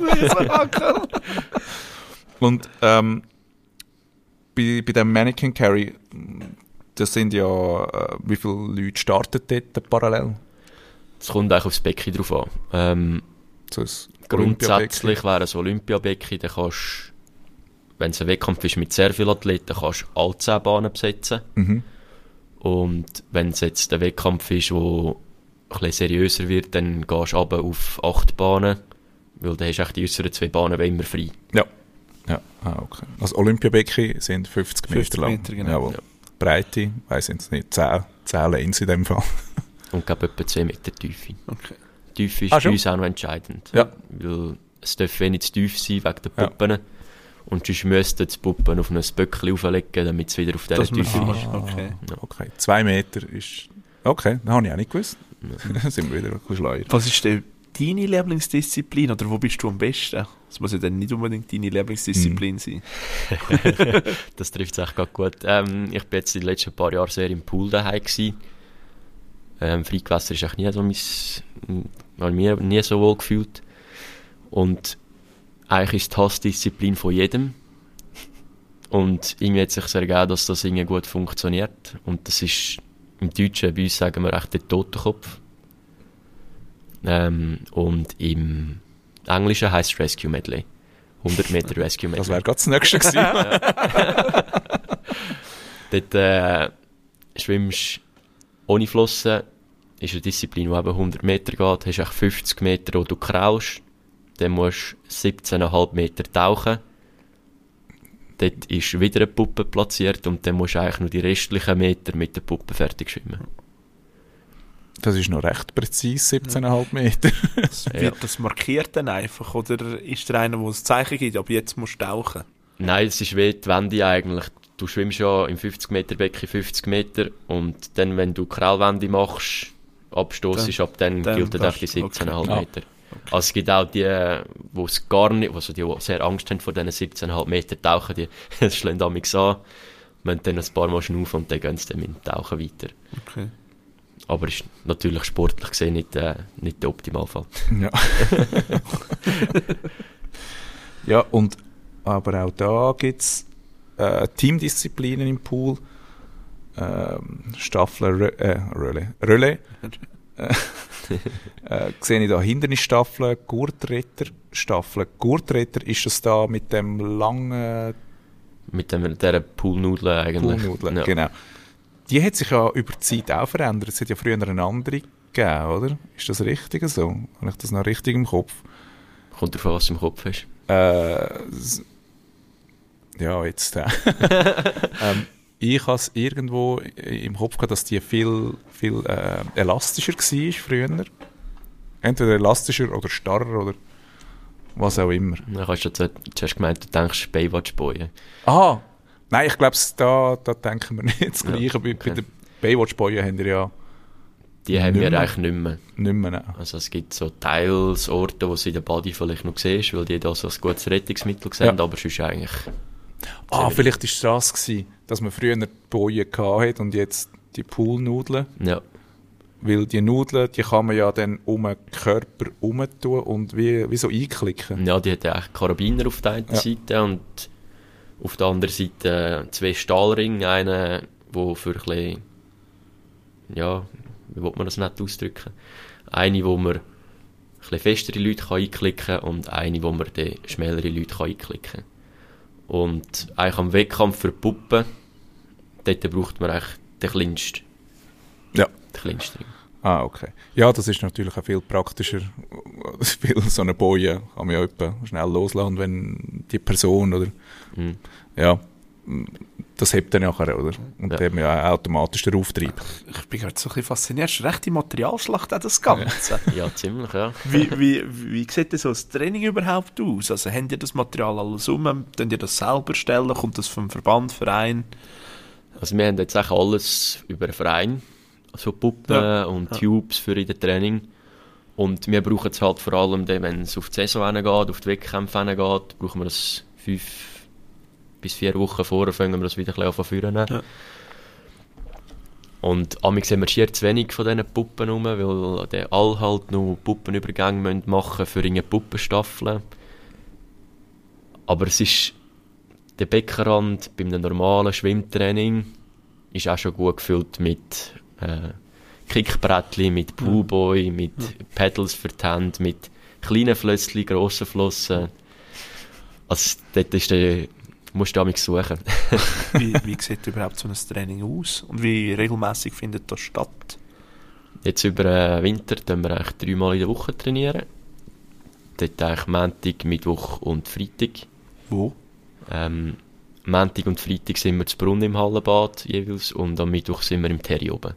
Und ähm, bei, bei dem Mannequin Carry, das sind ja, äh, wie viele Leute starten dort parallel? Es kommt eigentlich aufs Becken drauf an. Ähm, So ein grundsätzlich wäre ein Olympiabecken, dann kannst du, wenn es ein Wettkampf ist mit sehr vielen Athleten, kannst du alle zehn Bahnen besetzen. Mhm. Und wenn es jetzt ein Wettkampf ist, der ein bisschen seriöser wird, dann gehst du runter auf acht Bahnen, weil dann hast du echt die äußeren zwei Bahnen immer frei. Ja. Ja, ah, okay. Also Olympiabecken sind fünfzig Meter fünfzig lang. Meter, genau. Jawohl. Ja. Breite, weiss ich jetzt nicht, zehn, zehn Lanes in dem Fall. Und glaube etwa zwei Meter Tiefe. Okay. Die Tiefe ist Ah, bei schon? uns auch noch entscheidend. Ja. Weil es darf wenig zu tief sein wegen der Ja. Puppen. Und sonst müssten die Puppen auf ein Böckchen auflegen, damit es wieder auf dieser Dass man- Tiefe Ah. ist. Okay. Okay, zwei Meter ist... Okay, das habe ich auch nicht gewusst. Da sind wir wieder ein bisschen schleuer. Was ist denn deine Lieblingsdisziplin oder wo bist du am besten? Das muss ja dann nicht unbedingt deine Lieblingsdisziplin Mhm. sein. Das trifft es echt gerade gut. Ähm, ich bin jetzt in den letzten paar Jahren sehr im Pool daheim gewesen. Ähm, Freigewässer ist echt nie so mein, habe mich nie, nie so wohl gefühlt. Und eigentlich ist die Hassdisziplin von jedem. Und irgendwie hat es sich ergeben, dass das irgendwie gut funktioniert. Und das ist im Deutschen, bei uns sagen wir echt der Totenkopf. Ähm, und im Englischen heisst es Rescue Medley. hundert Meter Rescue Medley. Das wäre gerade das Nächste gewesen. Dort äh, schwimmst ohne Flossen, ist eine Disziplin, die eben hundert Meter geht, hast echt fünfzig Meter, wo du kraulst, dann musst du siebzehn Komma fünf Meter tauchen, dort ist wieder eine Puppe platziert und dann musst du eigentlich nur die restlichen Meter mit der Puppe fertig schwimmen. Das ist noch recht präzise, siebzehn Komma fünf Meter. Wird Ja. das markiert dann einfach? Oder ist der einer, der ein Zeichen gibt, aber jetzt musst du tauchen? Nein, es ist wie die Wende eigentlich. Du schwimmst ja im fünfzig Meter Becken fünfzig Meter und dann, wenn du Kraulwende machst, abstoßt ist, ab dann, dann gilt dann darfst- die siebzehn Komma fünf okay. Meter. Also es gibt auch die, die es gar nicht, also die, die sehr Angst haben vor diesen siebzehn Komma fünf Meter tauchen, die das schlagen damals an, müssen dann ein paar Mal schnaufen und dann gehen sie dann mit dem Tauchen weiter. Okay. Aber ist natürlich sportlich gesehen nicht, äh, nicht der Optimalfall. Ja. Ja, und aber auch da gibt es äh, Teamdisziplinen im Pool. Ähm, Staffel, Rö- äh, Relais. Relais. äh, äh, sehe ich da Hindernisstaffeln, Gurtretterstaffeln. Gurtretter ist das da mit dem langen Mit dem, dieser Poolnudel eigentlich. Poolnudeln, Ja. genau. Die hat sich ja über die Zeit auch verändert. Es hat ja früher eine andere gegeben, oder? Ist das richtig so? Habe ich das noch richtig im Kopf? Kommt darauf an, was im Kopf ist. Äh, s- ja, jetzt. Äh. ähm, ich habe es irgendwo im Kopf gehabt, dass die viel, viel äh, elastischer war früher. Entweder elastischer oder starrer oder was auch immer. Dann hast du jetzt, zuerst gemeint, du denkst Baywatch-Boy. Ah, nein, ich glaube, da, da denken wir nicht das Ja, Gleiche. Bei, okay. bei den Baywatch-Boyen haben wir ja Die haben Nicht wir mehr. eigentlich nicht mehr. nicht mehr. Nehmen. Also es gibt so Teils, Orte, wo sie in der Body vielleicht noch siehst, weil die da so ein gutes Rettungsmittel sehen, Ja. aber sonst eigentlich... Ah, vielleicht war es das, gewesen, dass man früher die Bojen hatte und jetzt die Poolnudeln. Ja, Weil die Nudeln, die kann man ja dann um den Körper herumtun und wie, wie so einklicken. ja die hat eigentlich Karabiner auf der einen Ja. Seite und auf der anderen Seite zwei Stahlringe, einen, der für ein bisschen... Ja, wie will man das nicht ausdrücken? Eine, wo man ein bisschen festere Leute kann einklicken kann und eine, wo man dann schmälere Leute kann einklicken kann. Und eigentlich am Wettkampf für die Puppen, dort braucht man eigentlich den kleinsten. Ja. Den kleinsten. Ah, okay. Ja, das ist natürlich auch viel praktischer. Viel so eine Boje kann man ja etwa schnell loslassen, wenn die Person oder Mhm. ja, das hebt dann nachher, oder? Und Ja. dann hat man ja automatisch den Auftrieb. Ich bin gerade so ein bisschen fasziniert. Es ist eine rechte Materialschlacht, auch das Ganze. Ja, ziemlich, ja. Wie, wie, wie sieht denn so das Training überhaupt aus? Also, habt ihr das Material alles um? Könnt ihr das selber stellen? Kommt das vom Verband, Verein? Also wir haben jetzt eigentlich alles über einen Verein, also Puppen Ja. und Ja. Tubes für in den Training. Und wir brauchen es halt vor allem, dann, wenn es auf die Saison geht, auf die Wettkämpfe geht, brauchen wir das fünf bis vier Wochen vorher, fangen wir das wieder ein bisschen an zu führen. Ja. Und amigs haben wir schier zu wenig von diesen Puppen rum, weil der all halt noch Puppenübergänge müssen machen für eine Puppenstaffel. Aber es ist der Beckenrand bei einem normalen Schwimmtraining ist auch schon gut gefüllt mit äh, Kickbrettchen, mit Poolboy, mit Pedals für die Hände, mit kleinen Flösschen, grossen Flossen. Also dort ist der, musst du damit suchen. Wie, wie sieht überhaupt so ein Training aus? Und wie regelmäßig findet das statt? Jetzt über den Winter trainieren wir eigentlich dreimal in der Woche. Trainieren. Dort eigentlich Montag, Mittwoch und Freitag. Wo? Ähm, Montag und Freitag sind wir zu Brunnen im Hallenbad jeweils und am Mittwoch sind wir im Terry oben.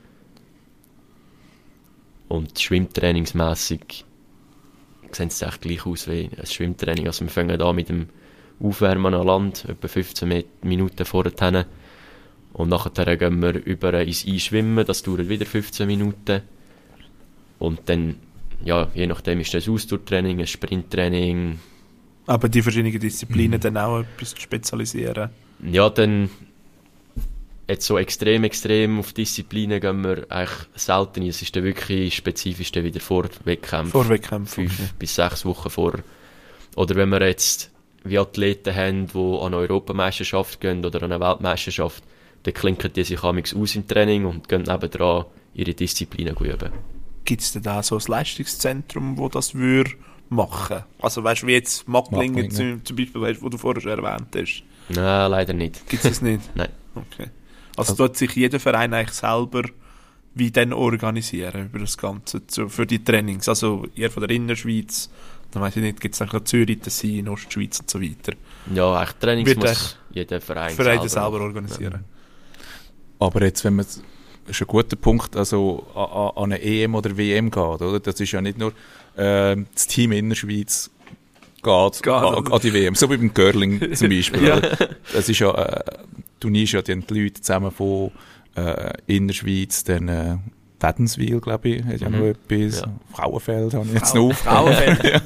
Und schwimmtrainingsmässig sehen es echt gleich aus wie ein Schwimmtraining. Also wir fangen an mit dem Aufwärmen an Land, etwa fünfzehn Minuten vorher. Und nachher gehen wir über ins Einschwimmen, das dauert wieder fünfzehn Minuten. Und dann, ja, je nachdem ist das ein Ausdauertraining, ein Sprinttraining. Aber die verschiedenen Disziplinen dann auch etwas zu spezialisieren. Ja, dann jetzt so extrem, extrem auf Disziplinen gehen wir eigentlich selten. Es ist dann wirklich spezifisch dann wieder vor Wettkämpfen. Vor Wettkämpfen. Fünf bis sechs Wochen vor. Oder wenn wir jetzt wie Athleten haben, die an eine Europameisterschaft gehen oder an eine Weltmeisterschaft, dann klinken die sich amigs aus im Training und gehen nebendran ihre Disziplinen üben. gibt es denn da so ein Leistungszentrum, wo das würde machen? Also weißt du, wie jetzt Macklingen Macklingen. zum, zum Beispiel, weißt, wo du vorher schon erwähnt hast. Nein, leider nicht. Gibt es das nicht? Nein. Okay. Also dort sich jeder Verein eigentlich selber wie dann organisieren über das Ganze zu, für die Trainings. Also ihr von der Innerschweiz, dann weiss ich nicht, gibt es dann Zürich, Tessin, Ostschweiz und so weiter. Ja, echt Trainings Wird muss echt jeder Verein Vereine selber, selber machen. organisieren. Aber jetzt, wenn man, das ist ein guter Punkt, also an, an eine E M oder W M geht, oder? Das ist ja nicht nur äh, das Team Innerschweiz geht, Geht. an, an die W M, so wie beim Curling zum Beispiel. Ja. Oder? Das ist ja, äh, turnierst ja die Leute zusammen von äh, Innerschweiz, dann äh, Wädenswil, glaube ich, hat ja Mhm. noch etwas, Ja. Frauenfeld habe ich jetzt Frau- noch Frauenfeld.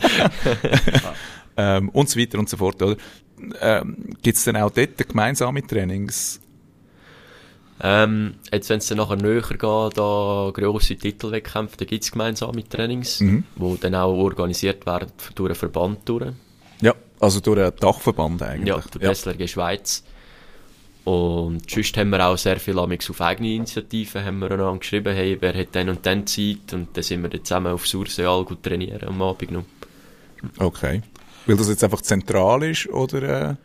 ähm, und so weiter und so fort. Oder? Ähm, gibt es dann auch dort gemeinsame Trainings? Ähm, jetzt, wenn es dann nachher näher geht, da grosse Titelwettkämpfe, da gibt es gemeinsame Trainings, Mhm. die dann auch organisiert werden durch einen Verband durch. Ja, also durch einen Dachverband eigentlich. Ja, durch die S L G Schweiz. Und sonst haben wir auch sehr viel amigs auf eigene Initiativen, haben wir einander geschrieben, hey, wer hat dann und dann Zeit, und dann sind wir dann zusammen auf Surseal gut trainieren am Abend noch. Okay. Weil das jetzt einfach zentral ist, oder? Äh?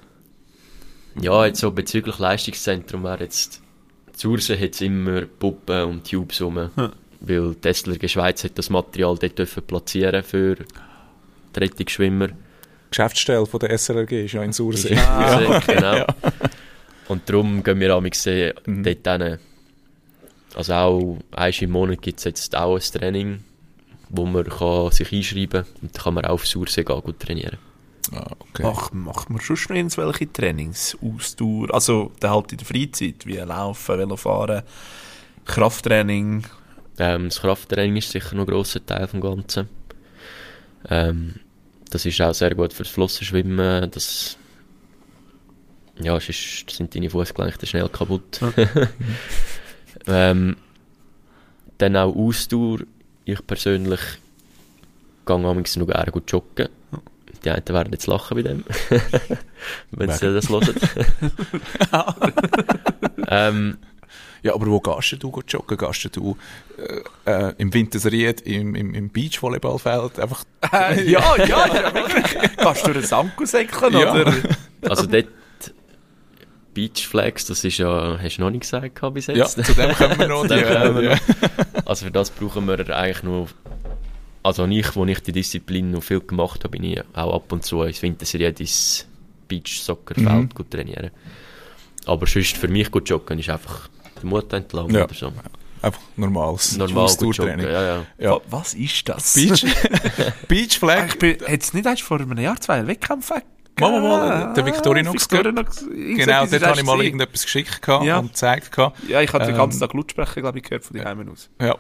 Ja, jetzt so bezüglich Leistungszentrum wäre jetzt, Surse hat es immer Puppen und Tubes rum, Hm. weil die S L G Schweiz hat das Material dort dürfen platzieren für die Rettungsschwimmer. Die Geschäftsstelle von der S R G ist ja in Sursee. Ah, ja. Genau. Und darum gehen wir amigs äh, Mhm. dort hin. Also auch einmal im Monat gibt es jetzt auch ein Training, wo man kann sich einschreiben kann, und dann kann man auch auf Sursee gehen gut trainieren. Ah, okay. Mach, macht man schon noch irgendwelche Trainings, Ausdauer, also dann halt in der Freizeit, wie Laufen, Velofahren, Krafttraining. Ähm, das Krafttraining ist sicher noch ein grosser Teil des Ganzen. Ähm, das ist auch sehr gut fürs Flossenschwimmen. Das, ja, sonst sind deine Fußgelenke schnell kaputt. ähm, dann auch Ausdauer. Ich persönlich gehe amigs noch gerne gut joggen. Die einen werden jetzt lachen bei dem, wenn sie Wegen? das hören. ähm, Ja, aber wo gehst du go joggen? Gehst du äh, äh, im Wintersried, im, im, im Beachvolleyballfeld? Einfach, Äh, ja, ja, ja, wirklich. Kannst du den Sanko säckeln, Ja. oder? also dort Beachflex, das ist ja, hast du noch nicht gesagt gehabt bis ja, jetzt? zu dem kommen wir noch. Zu dem ja, kommen wir ja. Also für das brauchen wir eigentlich nur, also ich, wo ich die Disziplin noch viel gemacht habe, bin ich auch ab und zu ins Wintersried ins Beach-Soccerfeld Mhm. gut trainieren. Aber sonst für mich gut joggen ist einfach der Mut entlang Ja. oder so. Einfach normales Normal gut joggen, Ausdauertraining. ja, ja. Ja. Wa- Was ist das? Beach, Beachflag. Ich bin, hätt's nicht erst vor einem Jahr, zwei Wettkämpfe gegeben? Machen wir mal den Victorinox Cup. Victorinox, Genau, dort habe ich mal irgendetwas geschickt gehabt Ja. und gezeigt gehabt. Ja, ich hatte den Ähm, ganzen Tag Laut sprechen, glaube ich, gehört von die Heimen aus. Ja.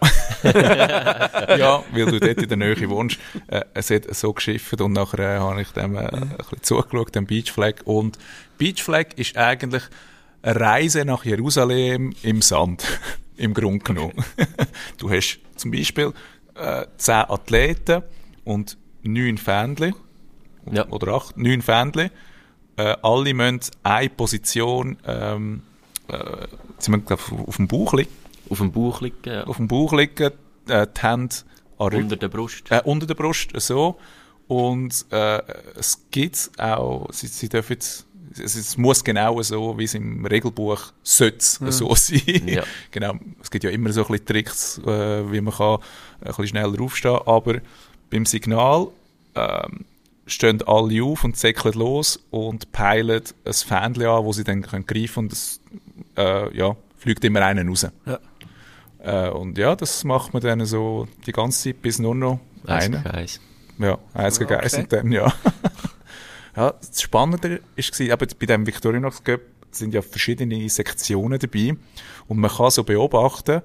Ja, weil du dort in der Nähe wohnst. Äh, es hat so geschifft und nachher äh, habe ich dem äh, ein bisschen zugeschaut, dem Beachflag. Und Beachflag ist eigentlich eine Reise nach Jerusalem im Sand, im Grunde genommen. Du hast zum Beispiel äh, zehn Athleten und neun Fähnchen. Ja. Oder acht, neun Fähnchen. Äh, alle müssen eine Position, ähm, äh, sie müssen, glaub, auf dem Bauch liegen, Auf dem Bauch liegen, ja. auf dem Bauch liegen, äh, die Hände an Rücken, Unter der Brust. äh, unter der Brust, so. Und äh, es gibt auch, sie, sie dürfen jetzt, es, es muss genau so, wie es im Regelbuch sollte so sein. Ja. Genau, es gibt ja immer so ein bisschen Tricks, äh, wie man kann ein bisschen schneller aufstehen, aber beim Signal ähm, stehen alle auf und säckeln los und peilen ein Fähnchen an, wo sie dann können greifen und es äh, ja, fliegt immer einen raus. Ja. Äh, und ja, das macht man dann so die ganze Zeit bis nur noch Eins einen. gegen eins. Ja, eins gegen Okay. eins und dann, ja. Ja, das Spannende war, aber bei dem Victorinox Cup sind ja verschiedene Sektionen dabei und man kann so beobachten,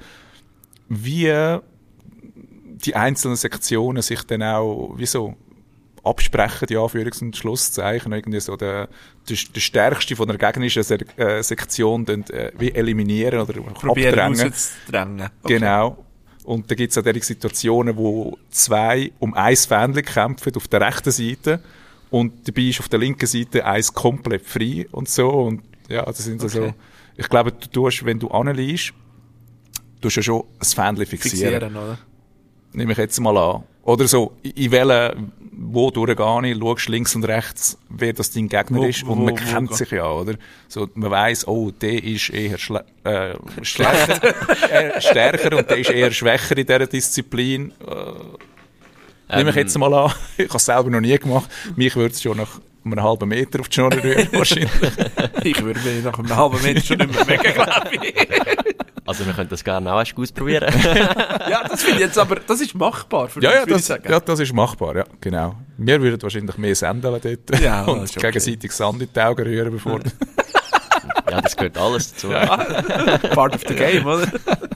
wie die einzelnen Sektionen sich dann auch, wie so, absprechen, die Anführungs- und Schlusszeichen, irgendwie so der, der, der stärkste von der gegnerischen Se äh, Sektion dann, äh, wie eliminieren oder Probieren abdrängen. rauszudrängen. Okay. Genau. Und da gibt es auch solche Situationen, wo zwei um ein Fähnchen kämpfen auf der rechten Seite und dabei ist auf der linken Seite eins komplett frei und so. Und ja, das sind so, Okay. so. Ich glaube, du tust, wenn du anliegst, tust du ja schon ein Fähnchen fixieren. Fixieren, oder? nehme ich jetzt mal an. Oder so, in welchen, wo durchgehe ich, schaust links und rechts, wer das dein Gegner Wo- ist. Und wo- man wo kennt geht- sich ja, oder? So, man weiss, oh, der ist eher schle äh, schlechter, äh, stärker und der ist eher schwächer in dieser Disziplin. Äh, nehme ich jetzt mal an. Ich habe es selber noch nie gemacht. Mich würde es schon nach einem halben Meter auf die Schnur rühren, wahrscheinlich. Ich würde mich nach einem halben Meter schon nicht mehr merken, glaube ich. Also wir können das gerne auch erst ausprobieren. Ja, das finde ich jetzt aber, das ist machbar. Für Ja, mich, ja, würde ich das, sagen. ja, das ist machbar, ja, genau. Wir würden wahrscheinlich mehr sendeln dort Ja, das und ist okay. gegenseitig Sand in die Augen rühren, bevor... Ja, das gehört alles dazu. Part of the game, oder?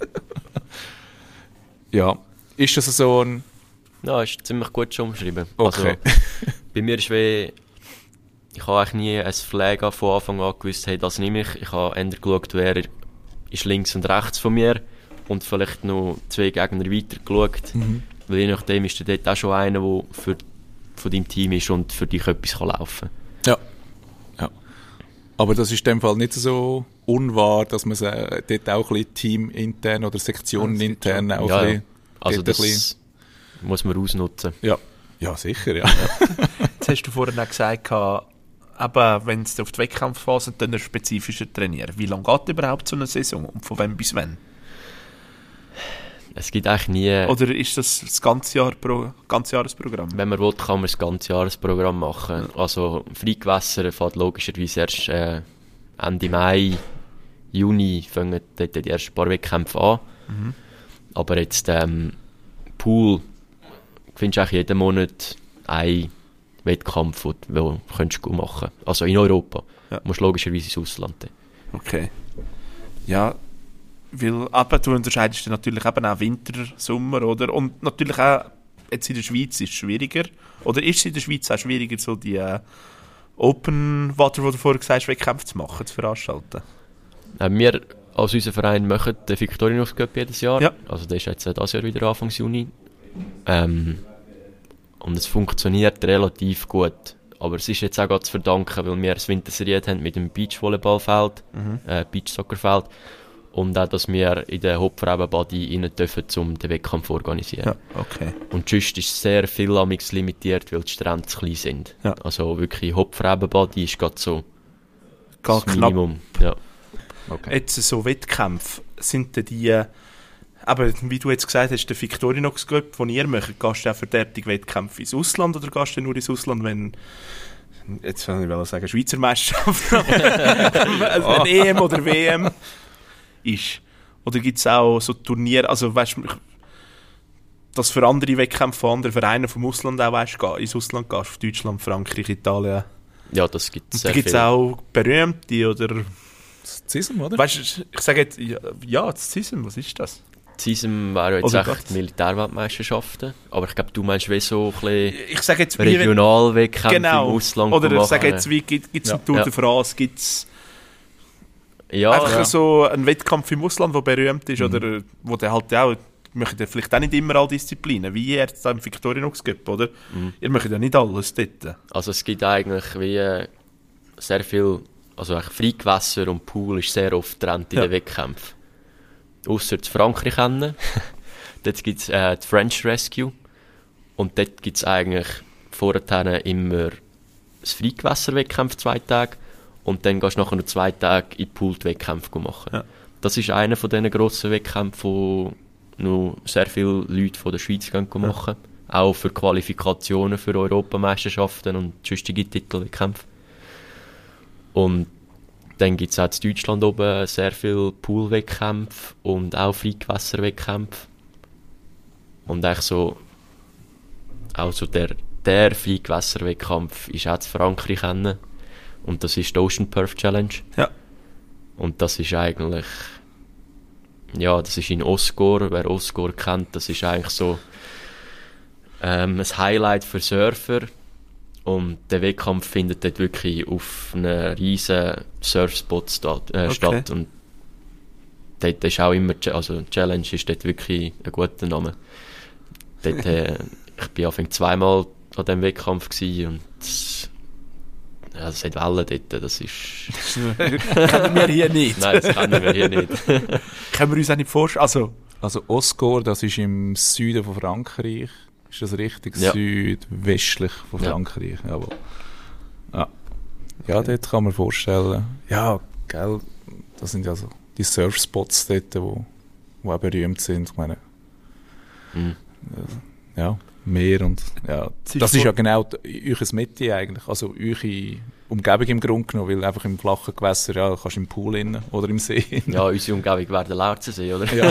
Ja, ist das so ein... Ja, ist ziemlich gut schon umschrieben. Okay. Also, bei mir ist wie... Ich habe eigentlich nie ein Flag von Anfang an gewusst, hey, das nehme ich. Ich habe eher geschaut, wer ist links und rechts von mir und vielleicht noch zwei Gegner weiter geschaut. Mhm. Weil je nachdem ist da dort auch schon einer, der für, von deinem Team ist und für dich etwas kann laufen Ja. ja. Aber das ist in dem Fall nicht so unwahr, dass man äh, dort auch ein bisschen teamintern oder sektionenintern auch Ja, ein ja. bisschen... Also dort ein bisschen- das muss man ausnutzen. Ja. Ja, sicher, ja. Jetzt hast du vorhin auch gesagt, aber wenn es auf die Wettkampfphase dann spezifischer trainieren. Wie lange geht überhaupt so eine Saison und von wann bis wann? Es gibt eigentlich nie... Oder ist das das ganze Jahr pro, ganze Jahresprogramm? Wenn man will, kann man das ganze Jahresprogramm machen. Also Freigewässer fährt logischerweise erst äh, Ende Mai, Juni fangen dort die ersten paar Wettkämpfe an. Mhm. Aber jetzt ähm, Pool findest du eigentlich jeden Monat einen Wettkampf, den du könntest gut machen kannst. Also in Europa. Ja. Du musst logischerweise ins Ausland. dann. Okay. Ja, weil aber du unterscheidest dann natürlich eben auch Winter, Sommer, oder? Und natürlich auch, jetzt in der Schweiz ist es schwieriger. Oder ist es in der Schweiz auch schwieriger, so die äh, Open Water, die du vorher gesagt hast, Wettkämpfe zu machen, zu veranstalten? Äh, wir als unser Verein machen den Victorinox Cup jedes Jahr. Ja. Also der ist jetzt äh, dieses Jahr wieder Anfang Juni. Ähm, und es funktioniert relativ gut. Aber es ist jetzt auch gerade zu verdanken, weil wir das Winterserie haben mit dem Beachvolleyballfeld, Mhm. äh, Beachsoccerfeld. Und auch, dass wir in den Hauptfrauenbody rein dürfen, um den Wettkampf zu organisieren. Ja, okay. Und sonst ist sehr viel amix limitiert, weil die Strände zu klein sind. Ja. Also wirklich Hauptfrauenbody ist gerade so Ganz das knapp. Minimum. Ja. Okay. Jetzt so Wettkämpfe, sind denn die, äh, aber wie du jetzt gesagt hast, der Victorinox Cup, den ihr macht, gehst du auch für derartige Wettkämpfe ins Ausland oder gehst du nur ins Ausland, wenn, jetzt kann ich sagen, Schweizer Meisterschaft, also ein E M oder W M ist? Oder gibt es auch so Turniere, also weißt du, dass für andere Wettkämpfe von anderen Vereinen vom Ausland auch weißt, geh- ins Ausland gehst, auf Deutschland, Frankreich, Italien. ja, das gibt es Da sehr gibt es viel. auch berühmte oder, Das Zism, oder? weißt du, ich sage jetzt, ja, ja, das Sism, was ist das? Zism wären jetzt Oder echt geht's? Militärweltmeisterschaften. Aber ich glaube, du meinst wie so ein bisschen Ich sage jetzt, wie wenn- Regionalwettkämpfe genau. im Ausland Oder ich machen. sage jetzt, wie gibt es Ja. eine Tour Ja. de France, gibt es ja, einfach ja. so einen Wettkampf im Ausland, der berühmt ist, Mhm. oder wo der halt auch, möchtet ihr vielleicht auch nicht immer alle Disziplinen, wie ihr jetzt im Victorinox Cup, oder? Mhm. Ihr möchtet ja nicht alles dort. Also es gibt eigentlich wie äh, sehr viel, also eigentlich Freigewässer und Pool ist sehr oft getrennt in Ja. den Wettkämpfen. Ausser zu Frankreich kennen. Dort gibt es äh, die French Rescue. Und dort gibt es eigentlich vorher immer das Freigewässer-Wettkampf zwei Tage. Und dann gehst du nachher noch zwei Tage in Pool-Wettkämpfe machen. Ja. Das ist einer von diesen grossen Wettkämpfen, die noch sehr viele Leute von der Schweiz gehen machen. Auch für Qualifikationen für Europameisterschaften und sonstige Titelwettkämpfe. Und dann gibt es auch in Deutschland oben sehr viele Poolwettkämpfe und auch Freigewässerwettkämpfe. Und eigentlich so, auch so der, der Freigewässerwettkampf ist auch in Frankreich kennen. Und das ist die Ocean Perf Challenge. Ja. Und das ist eigentlich, ja, das ist in Osgore. Wer Osgore kennt, das ist eigentlich so ähm, ein Highlight für Surfer. Und der Wettkampf findet dort wirklich auf einem riesen Surfspot statt. Äh, Okay. statt. Und dort ist auch immer, also Challenge ist dort wirklich ein guter Name. Dort, äh, ich war Anfang zweimal an diesem Wettkampf gewesen und das, ja, das hat Wellen dort, das ist... Kennen wir hier nicht. Nein, das kennen wir hier nicht. Können wir uns auch nicht vorstellen, also Also Osgore, das ist im Süden von Frankreich. Ist das richtig? Ja. Südwestlich von Ja. Frankreich. Jawohl. Ja. Ja, dort kann man vorstellen. Ja, gell, das sind ja so die Surfspots dort, wo, wo auch berühmt sind. Ich meine, Mhm. ja, Meer und ja. Das ist Das ist vor- ja genau d- euer Metier eigentlich. Also eure Umgebung im Grunde genommen, weil einfach im flachen Gewässer, ja, kannst du im Pool innen oder im See. Ja, unsere Umgebung wäre der Laurzensee, oder? Ja.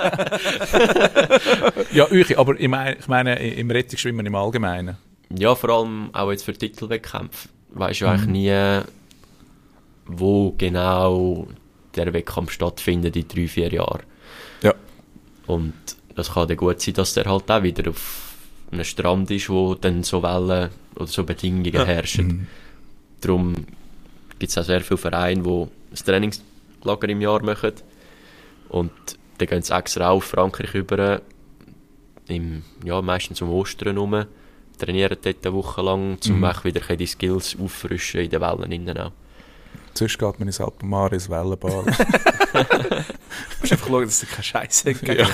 Ja, euch, aber ich meine, ich meine im Rettungsschwimmen im Allgemeinen. Ja, vor allem auch jetzt für Titelwettkämpfe. Weisst du eigentlich nie, wo genau der Wettkampf stattfindet in drei, vier Jahren. Ja. Und das kann dann gut sein, dass der halt auch wieder auf einem Strand ist, wo dann so Wellen oder so Bedingungen Ja. herrschen. Mhm. Darum gibt es auch sehr viele Vereine, die ein Trainingslager im Jahr machen. Und dann gehen sie extra auf Frankreich über, im, ja, meistens um Ostern herum, trainieren dort eine Woche lang, um Mhm. auch wieder ein bisschen die Skills auffrischen in den Wellen innen auch. Sonst geht man ins Alpenmar, ins Wellenbad. Du musst einfach schauen, dass du keine Scheiße Ja.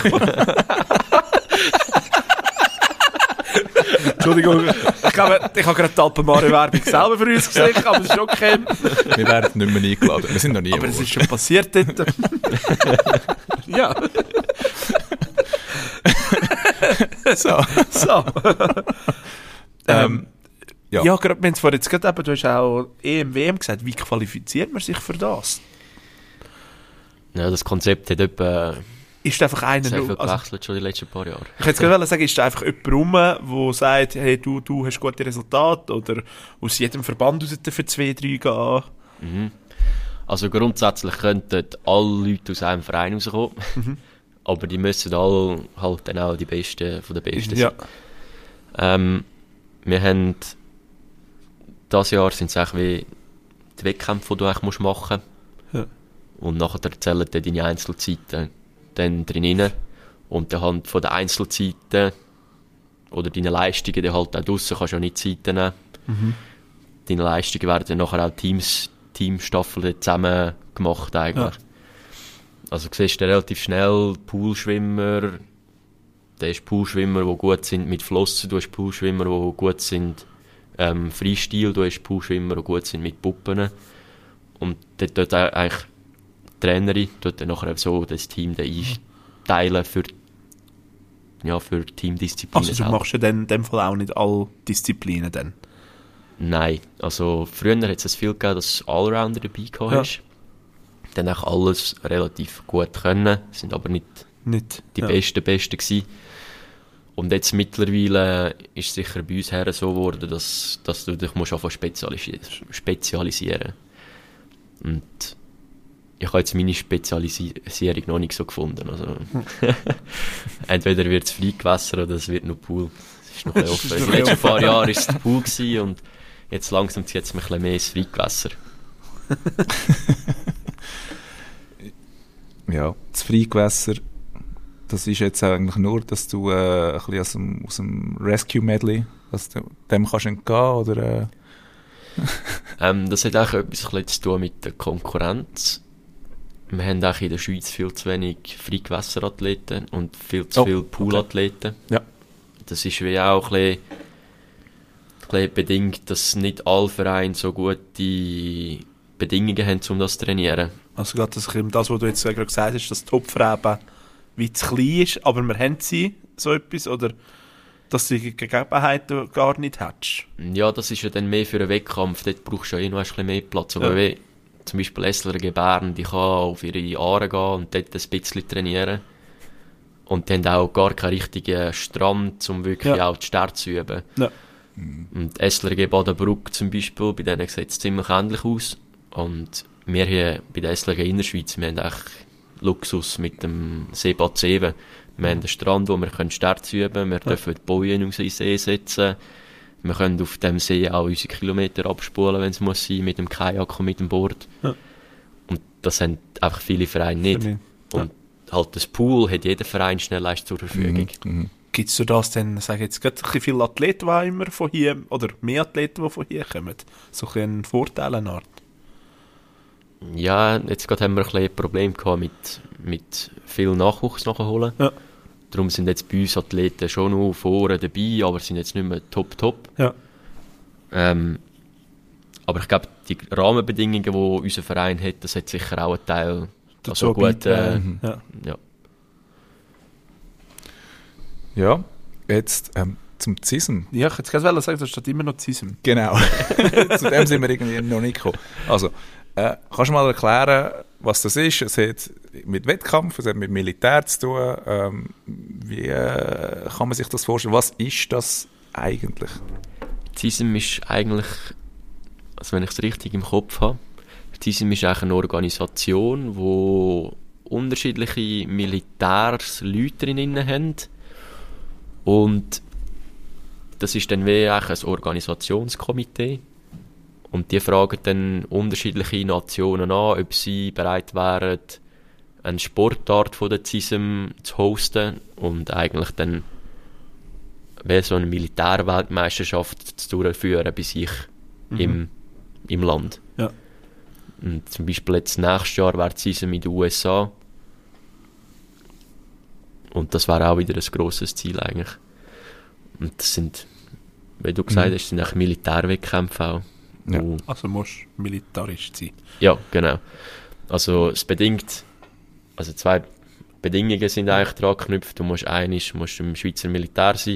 Entschuldigung, ich glaube, ich habe gerade die Alpenmare-Werbung selber für uns gesehen, aber das ist okay. Wir werden nicht mehr eingeladen. Wir sind noch nie Aber es wo. ist schon passiert dort. Ja, so. so. ähm, ja. ja, gerade, wir haben es vorhin jetzt gerade eben, du hast auch E M W M gesagt, wie qualifiziert man sich für das? Ja, das Konzept hat etwa Ist einfach einer sehr viel nur, also, gewechselt schon die letzten paar Jahre. ich hätte gerade sagen, ist da einfach jemand rum, der sagt, hey, du, du hast gute Resultate oder aus jedem Verband raus für zwei, drei gehen? Mhm. Also grundsätzlich könnten alle Leute aus einem Verein rauskommen, Mhm. aber die müssen alle halt dann auch die Besten von den Besten Ja. sein. Ähm, wir haben dieses Jahr sind es eigentlich wie die Wettkämpfe, die du eigentlich musst machen musst. Ja. Und nachher zählen dann deine Einzelzeiten dann drin. Und anhand von den Einzelzeiten oder deine Leistungen, dann halt auch draussen kannst du auch nicht Zeiten nehmen. Mhm. Deine Leistungen werden dann nachher auch Teams, Teamstaffeln zusammen gemacht eigentlich. Ja. Also du siehst dann relativ schnell Poolschwimmer, da ist Poolschwimmer, die gut sind mit Flossen, du hast Poolschwimmer, die gut sind ähm, Freistil, du hast Poolschwimmer, die gut sind mit Puppen. Und dort tut eigentlich die Trainerin tut dann nachher so das Team dann einteilen für, ja, für Teamdisziplinen. Also du selber. machst ja dann in dem Fall auch nicht alle Disziplinen dann? Nein, also früher hat es viel gegeben, dass Allrounder dabei gehabt Ja. hast. Dann auch alles relativ gut können, sind aber nicht Nicht. die ja. besten Besten gewesen. Und jetzt mittlerweile ist es sicher bei uns her so geworden, dass, dass du dich musst anfangen spezialisieren, spezialisieren. Und ich habe jetzt meine Spezialisierung noch nicht so gefunden. Also, entweder wird es Freigewässer oder es wird noch Pool. Das ist noch ein bisschen offen. Die letzten paar Jahre war es der Pool gewesen und jetzt langsam zieht es mich ein bisschen mehr ins Freigewässer. Ja, das Freigewässer, das ist jetzt eigentlich nur, dass du äh, ein bisschen aus dem, aus dem Rescue-Medley, dass du dem kannst entgehen, oder? Äh, Ähm, das hat auch etwas ein bisschen zu tun mit der Konkurrenz. Wir haben auch in der Schweiz viel zu wenig Freigewässerathleten und viel zu Oh, viele Poolathleten. Ja. Das ist wie auch ein bisschen, ein bisschen bedingt, dass nicht alle Vereine so gute Bedingungen haben, um das zu trainieren. Also gerade das, das, was du jetzt gerade gesagt hast, dass die Opfer eben wie zu klein ist, aber wir haben sie, so etwas, oder dass du die Gegebenheiten gar nicht hättest. Ja, das ist ja dann mehr für einen Wettkampf. Dort brauchst du ja eh noch ein bisschen mehr Platz. Aber Ja. wie zum Beispiel S L R G Bern, die kann auf ihre Aare gehen und dort ein bisschen trainieren. Und die haben auch gar keinen richtigen Strand, um wirklich Ja. auch die Stärke zu üben. Ja. Und S L R G Badenbruck zum Beispiel, bei denen sieht es ziemlich ähnlich aus. Und wir hier bei der S L R G Innerschweiz, wir haben echt Luxus mit dem Seebad Seven. Wir haben einen Strand, wo wir Stärke üben können, wir dürfen die Bojen aus den See setzen. Wir können auf dem See auch unsere Kilometer abspulen, wenn es muss sein, mit dem Kajak und mit dem Board. Ja. Und das haben einfach viele Vereine nicht. Ja. Und halt das Pool hat jeder Verein Schnellleistung zur Verfügung. mhm. Gibt es das denn, sage ich jetzt, gerade ein bisschen viele Athleten, die immer von hier, oder mehr Athleten, die von hier kommen? So ein bisschen ein Vorteil, eine Art. Ja, jetzt gerade haben wir ein bisschen ein Problem gehabt mit, mit viel Nachwuchs nachholen. Ja. Darum sind jetzt bei uns Athleten schon noch vorne dabei, aber sind jetzt nicht mehr top, top. Ja. Ähm, aber ich glaube, die Rahmenbedingungen, die unser Verein hat, das hat sicher auch einen Teil Dazu also gut. Äh, beitragen. ja. ja. Ja, jetzt ähm, zum C I S M. Ja, ich hätte gerade sagen, das steht immer noch C I S M. Genau. Zu dem sind wir irgendwie noch nicht gekommen. Also, äh, kannst du mal erklären, was das ist? Es hat mit Wettkampf, es hat mit Militär zu tun. Ähm, wie äh, kann man sich das vorstellen? Was ist das eigentlich? C I S M ist eigentlich, also wenn ich es richtig im Kopf habe, C I S M ist eigentlich eine Organisation, wo unterschiedliche Militärsleute drinnen haben. Und das ist dann wie eigentlich ein Organisationskomitee. Und die fragen dann unterschiedliche Nationen an, ob sie bereit wären, eine Sportart von der C I S M zu hosten und eigentlich dann wie so eine Militärweltmeisterschaft zu durchführen bei sich mhm. im, im Land. Ja. Und zum Beispiel jetzt nächstes Jahr wäre die C I S M in den U S A. Und das wäre auch wieder ein grosses Ziel eigentlich. Und das sind, wie du gesagt hast, sind eigentlich Militärwettkämpfe auch. Ja. Wo, Also musst du militarisch sein. ja, genau. Also es bedingt, also zwei Bedingungen sind eigentlich dran geknüpft. Du musst einiges, musst im Schweizer Militär sein,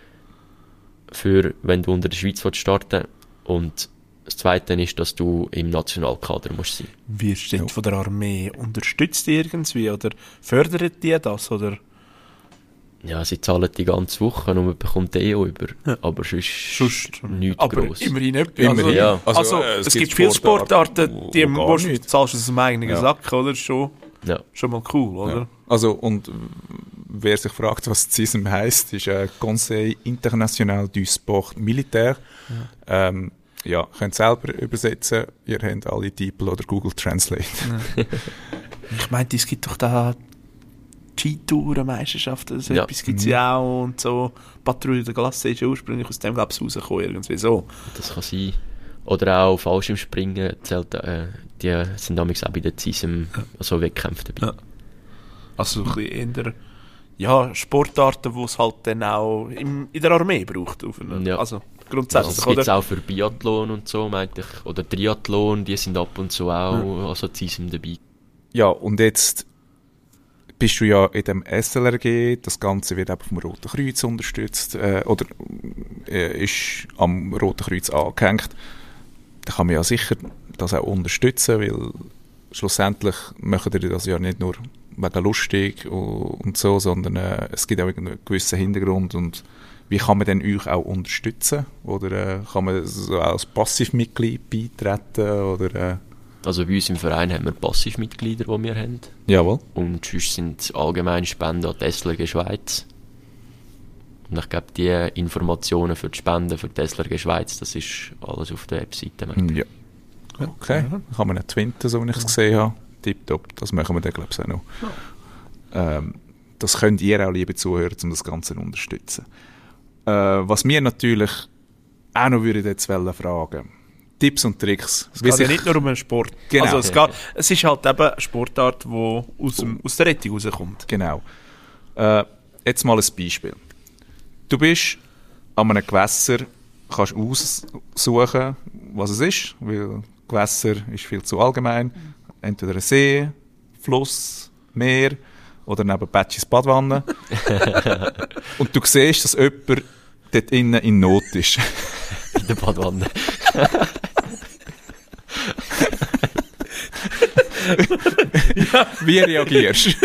für, wenn du unter der Schweiz starten willst. Und das Zweite ist, dass du im Nationalkader musst sein. Wirst du Ja. von der Armee unterstützt irgendwie oder fördert die das? Oder? Ja, sie zahlen die ganze Woche und man bekommt eh auch über. Ja. Aber sonst, Sonst nichts aber gross. immerhin etwas. Immerhin. Also, Ja. also, Also, äh, es, es gibt gibt viele Sportarten, Sportarten, wo- die wo gar musst, nicht. zahlst du aus dem eigenen Ja. Sack, oder? Schon, Ja. schon mal cool, oder? Ja. Also, und wer sich fragt, was C I S M heisst, ist äh, Conseil International du Sport Militaire. Ja. Ähm, ja, könnt selber übersetzen. Ihr habt alle Titel oder Google Translate. Ich meinte, es gibt doch da Skitouren-Meisterschaften, also Ja. etwas gibt es ja auch und so. Patrouille der Glace ist ja ursprünglich aus dem, glaube ich, rausgekommen, irgendwie so. Das kann sein. Oder auch Fallschirmspringen zählt, äh, die sind damals auch bei der C I S M also Wettkämpfe dabei. Ja. Also ein bisschen eher, ja, Sportarten, die es halt dann auch im, in der Armee braucht. Auf eine, Ja. Also Also grundsätzlich, das gibt es oder? auch für Biathlon und so, meinte ich. Oder Triathlon, die sind ab und zu auch also C I S M dabei. Ja, und jetzt bist du ja in dem S L R G, das Ganze wird eben vom Roten Kreuz unterstützt, äh, oder äh, ist am Roten Kreuz angehängt. Da kann man ja sicher das auch unterstützen, weil schlussendlich machen die das ja nicht nur wegen lustig und so, sondern äh, es gibt auch einen gewissen Hintergrund. Und wie kann man denn euch auch unterstützen? Oder äh, kann man so als Passivmitglied beitreten? Oder, äh, Also bei uns im Verein haben wir Passivmitglieder, die wir haben. jawohl. Und sonst sind es allgemeine Spenden an die S L R G Schweiz. Und ich glaube, die Informationen für die Spenden für die S L R G Schweiz, das ist alles auf der Webseite. Ja. Okay, dann kann man nicht twinten, so wie ich es gesehen habe. Tipptopp, das machen wir dann, glaube ich, auch noch. Ähm, das könnt ihr auch, liebe Zuhörer, um das Ganze zu unterstützen. Äh, was wir natürlich auch noch würden jetzt wollen fragen, Tipps und Tricks. Es geht ja nicht nur um einen Sport. Genau. Also es, geht, es ist halt eben eine Sportart, die aus, dem, aus der Rettung rauskommt. Genau. Äh, jetzt mal ein Beispiel. Du bist an einem Gewässer, kannst aussuchen, was es ist, weil Gewässer ist viel zu allgemein. Entweder ein See, Fluss, Meer oder neben Patches Badwanne. Und du siehst, dass jemand dort innen in Not ist. In der Badwanne. Wie reagierst du?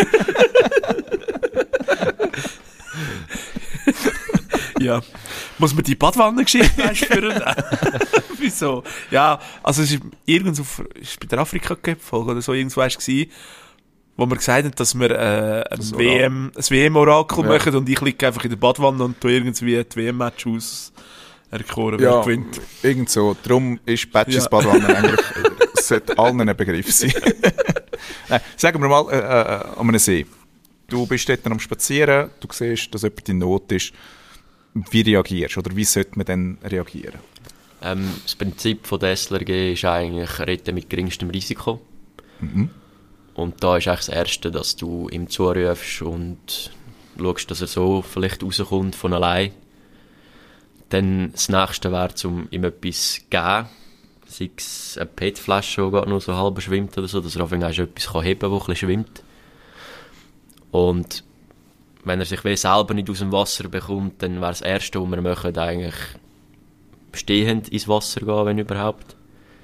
Ja. Muss man die Badwannengeschichte weißt, führen? Wieso? Ja, also es ist irgendwo auf, ist bei der Afrika-Cup-Folge oder so irgendwo weißt, gewesen, wo wir gesagt haben, dass wir äh, ein, Das W M, ein W M-Orakel Ja. machen und ich liege einfach in der Badwanne und tu irgendwie die W M-Match aus erkoren, wer Ja, gewinnt. irgend so. Darum ist Patches Ja. Badwanne eigentlich, es sollte allen ein Begriff sein. Nein, sagen wir mal, äh, äh, an einem See. Du bist dort am Spazieren, du siehst, dass jemand in Not ist. Wie reagierst du oder wie sollte man dann reagieren? Ähm, das Prinzip von der S L R G ist eigentlich Retten mit geringstem Risiko. Mhm. Und da ist eigentlich das Erste, dass du ihm zurufst und schaust, dass er so vielleicht rauskommt von allein. Dann das Nächste wäre, um ihm etwas zu geben. Sei es eine P E T-Flasche, die gerade noch so halb schwimmt oder so, dass er auf einmal etwas heben kann, das ein bisschen schwimmt. Und wenn er sich wie selber nicht aus dem Wasser bekommt, dann wäre das Erste, was wir machen, eigentlich stehend ins Wasser gehen, wenn überhaupt.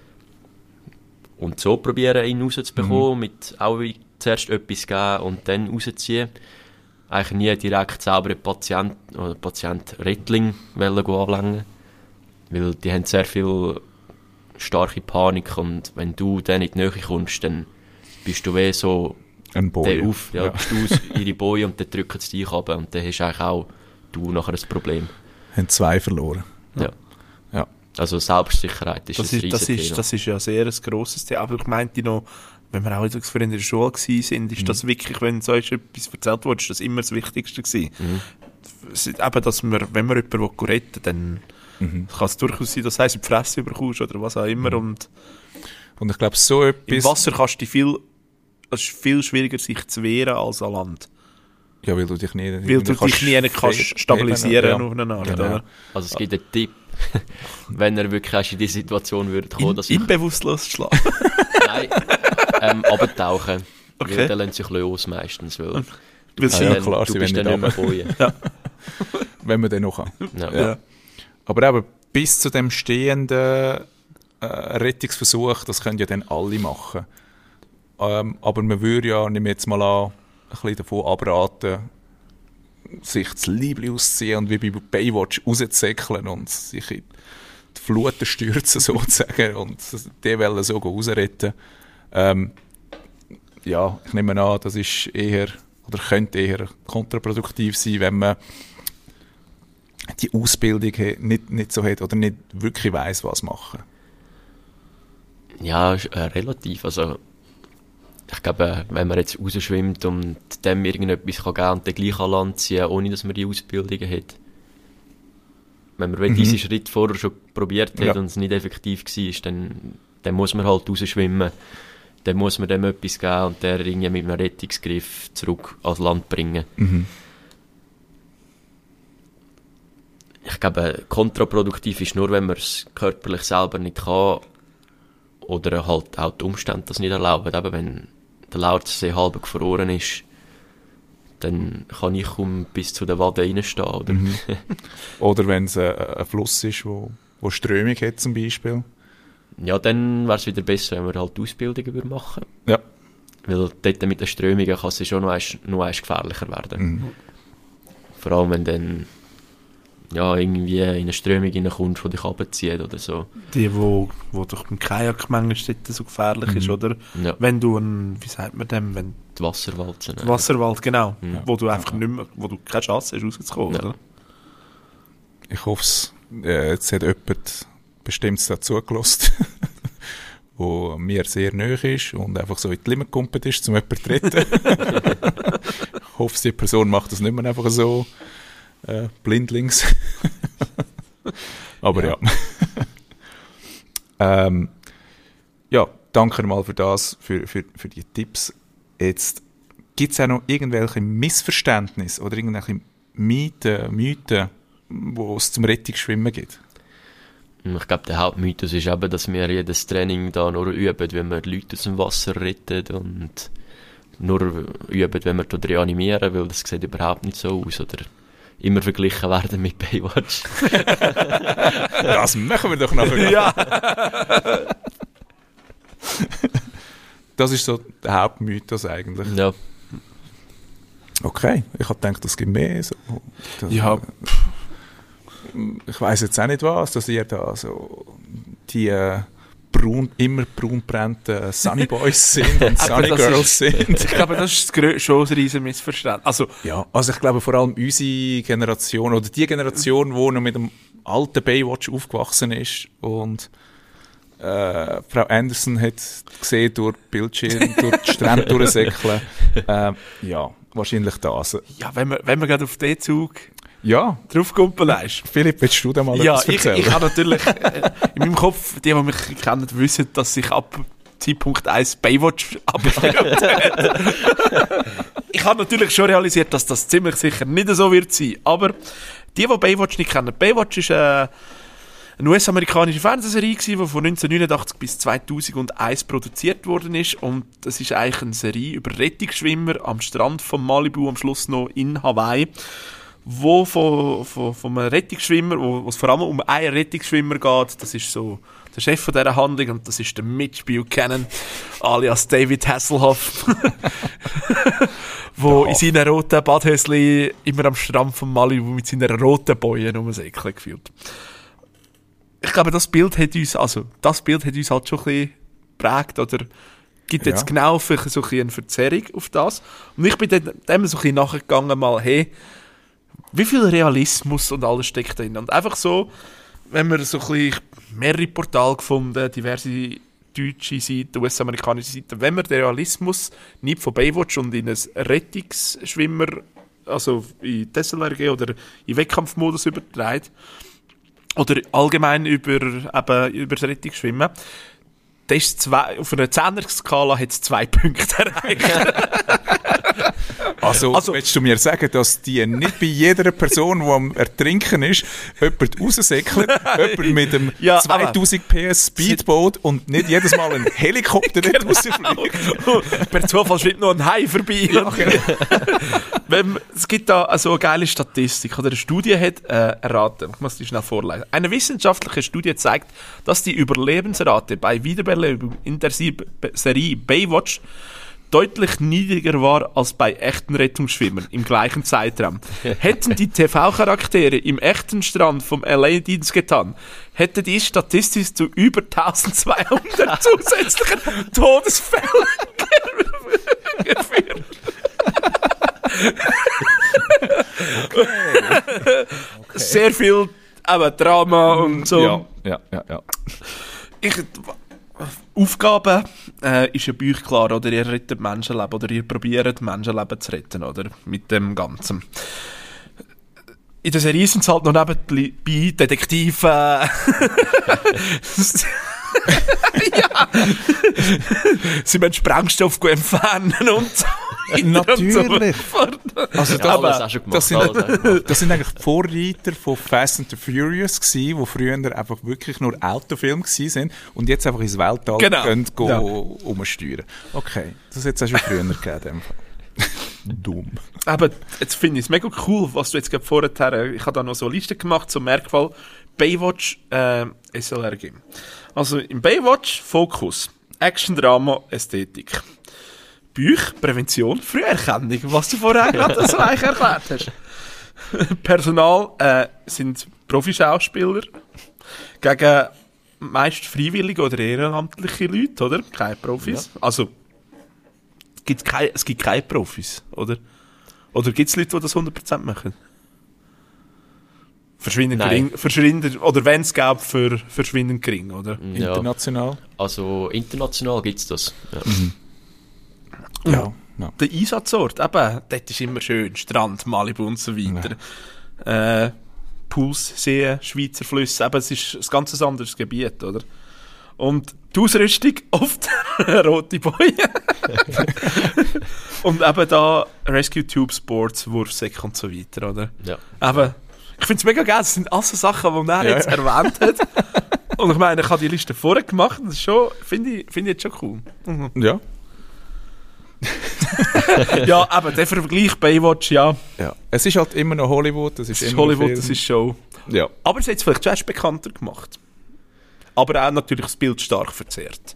Und so probieren, ihn rauszubekommen, mhm. mit auch zuerst etwas geben und dann rausziehen. Eigentlich nie direkt selber den Patient oder Patient Rettling anlangen, weil die haben sehr viel starke Panik und wenn du dann in die Nähe kommst, dann bist du wie so ein Boy. Auf, ja, ja. Bist du aus ihre Boy und dann drücken sie dich ab und dann hast eigentlich auch du nachher ein Problem. Haben zwei verloren. Ja. Ja. Also Selbstsicherheit ist das ein ist, das Riesenthema. ist, das ist ja sehr ein grosses Thema. Aber ich meinte noch, wenn wir auch in der Schule waren, ist das wirklich, wenn so etwas erzählt wurde, ist das immer das Wichtigste gewesen. Mhm. Es ist eben, dass wir, wenn wir jemanden retten, dann mhm. kann es durchaus sein, dass du in die Fresse bekommst oder was auch immer. Mhm. Und, und ich glaube, so etwas... Im Wasser kannst du viel, es ist viel schwieriger, sich zu wehren als an Land. Ja, weil du dich nie... Weil du dich nie kannst stabilisieren ja. auf eine Art, genau. oder? Also es gibt einen Tipp, wenn er wirklich in diese Situation würde kommen, in, dass ich... Unbewusstlos schlafen? Nein, ähm, runtertauchen. Okay. Weil dann lassen sich los meistens, weil... Du, ah, ja, klar, du bist dann nicht mehr Boje. Ja. Wenn man den noch kann. Ja. Ja. Aber eben, bis zu dem stehenden äh, Rettungsversuch, das können ja dann alle machen. Ähm, aber man würde ja, nehmen wir jetzt mal an, ein bisschen davon abraten, sich das Liebli ausziehen und wie bei Baywatch rauszusäckeln und sich in die Fluten stürzen sozusagen und die Welle so rausretten. Ähm, ja, ich nehme an, das ist eher oder könnte eher kontraproduktiv sein, wenn man die Ausbildung nicht, nicht so hat oder nicht wirklich weiss, was machen. Ja, äh, relativ. Also ich glaube, wenn man jetzt rausschwimmt und dem irgendetwas kann geben und dann gleich an Land ziehen, ohne dass man die Ausbildung hat. Wenn man mhm. diesen Schritt vorher schon probiert hat ja. und es nicht effektiv war, dann, dann muss man halt rausschwimmen. Dann muss man dem etwas geben und der irgendwie mit einem Rettungsgriff zurück ans Land bringen. Mhm. Ich glaube, kontraproduktiv ist nur, wenn man es körperlich selber nicht kann oder halt auch die Umstände das nicht erlauben. Eben wenn der Lautersee halb gefroren ist, dann kann ich um bis zu der Wade reinstehen. Oder, mhm. oder wenn es ein, ein Fluss ist, wo, wo Strömung hat zum Beispiel. Ja, dann wäre es wieder besser, wenn wir halt Ausbildungen machen würden. Ja. Weil dort mit den Strömungen kann es schon noch eins, noch eins gefährlicher werden. Mhm. Vor allem, wenn dann ja, irgendwie in eine Strömung reinkommst, die dich runterzieht oder so. Die, wo, wo doch beim Kajak manchmal so gefährlich mhm. ist, oder? Ja. Wenn du ein, wie sagt man dem? Wenn die Wasserwalze. Die Wasserwald, genau. Mhm. Wo du einfach nicht mehr, wo du keine Chance hast, rauszukommen, ja. oder? Ich hoffe es, äh, jetzt hat jemand bestimmt dazu gelassen, wo mir sehr nahe ist und einfach so in die Limit gekumpelt ist, um jemanden zu retten. Ich hoffe, die Person macht das nicht mehr einfach so äh, blindlings. Aber ja. Ja. ähm, ja, danke mal für das, für, für, für die Tipps. Jetzt gibt es auch noch irgendwelche Missverständnisse oder irgendwelche Mythen, Mythen, wo es zum Rettungsschwimmen gibt? Ich glaube, der Hauptmythos ist eben, dass wir jedes Training da nur üben, wenn wir die Leute aus dem Wasser retten und nur üben, wenn wir dort reanimieren, weil das sieht überhaupt nicht so aus oder immer verglichen werden mit Baywatch. Das machen wir doch nachher. Ja. Das ist so der Hauptmythos eigentlich. Ja. Okay, ich habe gedacht, es gibt mehr. So. Das, ja. Ich weiss jetzt auch nicht was, dass ihr da so die äh, braun, immer braunbrennten Sunny Boys sind und Sunny Girls ist, sind. Ich glaube, das ist schon ein riesen Missverständnis. Also, ja, also ich glaube vor allem unsere Generation oder die Generation, die noch mit dem alten Baywatch aufgewachsen ist und äh, Frau Anderson hat gesehen durch die Bildschirme, durch die Strände durchsäckeln. Äh, ja, wahrscheinlich das. Ja, wenn man, wenn man gerade auf den Zug ja. draufkumpeln lässt. Philipp, willst du da mal ja, etwas ich, erzählen? ich habe natürlich, äh, in meinem Kopf, die, die mich kennen, wissen, dass ich ab Zeitpunkt eins Baywatch abgeführt hat. Ich habe natürlich schon realisiert, dass das ziemlich sicher nicht so wird sein. Aber die, die Baywatch nicht kennen, Baywatch ist äh, eine U S-amerikanische Fernsehserie gewesen, die von neunzehnhundertneunundachtzig bis zweitausendeins produziert worden ist. Und das ist eigentlich eine Serie über Rettungsschwimmer am Strand von Malibu, am Schluss noch in Hawaii, wo von, von, von einem Rettungsschwimmer, wo es vor allem um einen Rettungsschwimmer geht. Das ist so der Chef von dieser Handlung und das ist der Mitch Buchanan, alias David Hasselhoff, wo in seinen roten Badhösli immer am Strand von Malibu mit seinen roten Bojen um ein Eckchen geführt. Ich glaube, das Bild hat uns, also, das Bild hat uns halt schon ein bisschen geprägt, oder gibt jetzt ja. genau für so ein bisschen eine Verzerrung auf das. Und ich bin dann dem so ein bisschen nachgegangen, mal, hey, wie viel Realismus und alles steckt da drin. Und einfach so, wenn wir so ein bisschen mehrere Portale gefunden, diverse deutsche Seiten, U S-amerikanische Seiten, wenn man den Realismus nicht von Baywatch und in einen Rettungsschwimmer, also in D S L R G oder in Wettkampfmodus überträgt, oder allgemein über, eben, über das Rettungsschwimmen, das ist zwei, auf einer Zehner-Skala hat es zwei Punkte erreicht. Also, also, willst du mir sagen, dass die nicht bei jeder Person, die am Ertrinken ist, jemand raussäckelt, jemand mit einem ja, zweitausend P S Speedboot und nicht jedes Mal ein Helikopter dort rausfliegt? Per Zufall schreibt noch ein Hai vorbei. Ja, okay. Wenn, es gibt da also eine geile Statistik, oder eine Studie hat äh, erraten, ich muss die schnell vorlesen. Eine wissenschaftliche Studie zeigt, dass die Überlebensrate bei Wiederbelebung in der Serie Baywatch deutlich niedriger war als bei echten Rettungsschwimmern im gleichen Zeitraum. Hätten die T V-Charaktere im echten Strand vom L A-Dienst getan, hätte dies statistisch zu über eintausendzweihundert zusätzlichen Todesfällen geführt. Okay. Okay. Sehr viel aber Drama und so. Ja, ja, ja. ja. Ich... Aufgabe äh, ist ja bei euch klar, oder? Ihr rettet Menschenleben, oder ihr probiert Menschenleben zu retten, oder? Mit dem Ganzen. In der Serie sind es halt noch nebenbei Detektive. Ja. Sie müssen Sprengstoff entfernen und so. Natürlich. Also das, alles auch schon gemacht, das, sind, das sind eigentlich die Vorreiter von Fast and the Furious gewesen, die früher einfach wirklich nur Autofilme gewesen sind und jetzt einfach ins Weltall genau. gehen, gehen ja. umsteuern. Okay, das hat es auch schon früher gegeben. Dumm. Aber jetzt finde ich es mega cool, was du jetzt gerade vorher, ich habe da noch so eine Liste gemacht zum Merkmal Baywatch äh, S L R G. Also im Baywatch Fokus, Action, Drama, Ästhetik. Büch, Prävention, Früherkennung, was du vorher gerade so eigentlich erklärt hast. Personal äh, sind Profischauspieler gegen meist freiwillige oder ehrenamtliche Leute, oder? Keine Profis. Ja. Also gibt's kein, es gibt keine Profis, oder? Oder gibt es Leute, die das hundert Prozent machen? Verschwindend gering, verschwindend, oder wenn es gäbe, für verschwindend gering, oder? Ja. International? Also international gibt es das, ja. Mhm. Ja, ja. Der Einsatzort, eben, dort ist immer schön, Strand, Malibu und so weiter. Ja. Äh, Pools, Seen, Schweizer Flüsse, eben, es ist ein ganz anderes Gebiet, oder? Und die Ausrüstung, oft rote Boje. Und eben da Rescue Tube Sports, Wurfsäcke und so weiter, oder? Ja. Eben, ich finde es mega geil, das sind alles so Sachen, die er ja, jetzt ja. erwähnt hat. Und ich meine, ich habe die Liste vorher gemacht, das ist schon, finde ich, finde ich jetzt schon cool. Mhm. Ja. Ja, aber der Vergleich Baywatch, ja. ja. Es ist halt immer noch Hollywood, das ist, ist immer Hollywood, das ist Show. Ja. Aber es hat es vielleicht erst bekannter gemacht. Aber auch natürlich das Bild stark verzerrt.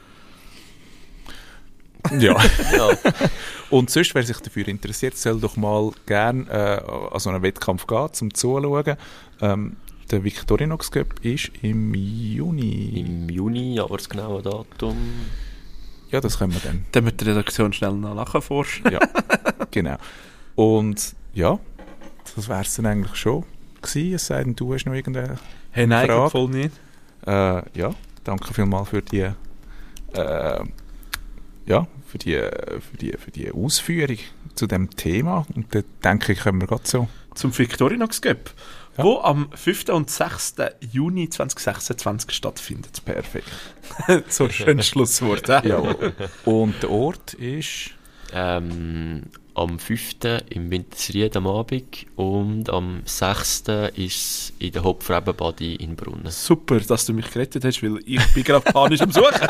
Ja. ja. Und sonst, wer sich dafür interessiert, soll doch mal gerne äh, an so einen Wettkampf gehen, zum Zuschauen. Ähm, der Victorinox Cup ist im Juni. Im Juni, aber das genaue Datum... Ja, das können wir dann. Dann wird die Redaktion schnell nachforschen. Ja, genau. Und ja, das wäre es dann eigentlich schon gewesen, es sei denn, du hast noch irgendeine hey, nein, Frage. voll nicht. Äh, ja, danke vielmals für die, äh, ja, für die, für die, für die Ausführung zu dem Thema. Und dann denke ich, können wir gerade so. Zum Victorinox Cup. Ja. wo am fünften und sechsten Juni zweitausendsechsundzwanzig stattfindet. Perfekt. So ein schönes Schlusswort. Äh? Ja. Und der Ort ist... Ähm, am fünften im Wintersried am Abend und am sechsten ist es in der Hopfrebenbadi in Brunnen. Super, dass du mich gerettet hast, weil ich bin gerade panisch am Suchen.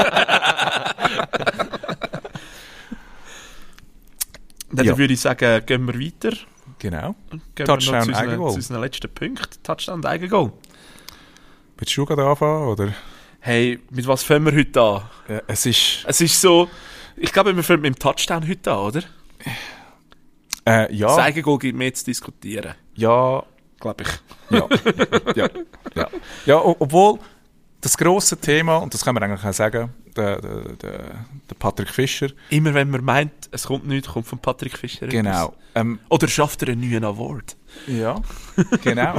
Dann Ja. würde ich sagen, gehen wir weiter. Genau. Gehen Touchdown, wir noch zu unseren, Eigengoal. zu unseren letzten Punkten. Touchdown und Eigengoal. Willst du gerade anfangen, oder? Hey, mit was fangen wir heute an? Ja, es ist... Es ist so, ich glaube, wir fangen mit dem Touchdown heute an, oder? Äh, Das ja, Eigengoal gibt mehr zu diskutieren, ja, glaube ich. ja, ja, ja. Ja, o- obwohl das grosse Thema, und das kann man eigentlich auch sagen, der, der, der, der Patrick Fischer, Immer wenn man meint, es kommt nichts, kommt von Patrick Fischer etwas. genau, ähm, Oder schafft er einen neuen Award? ja, genau.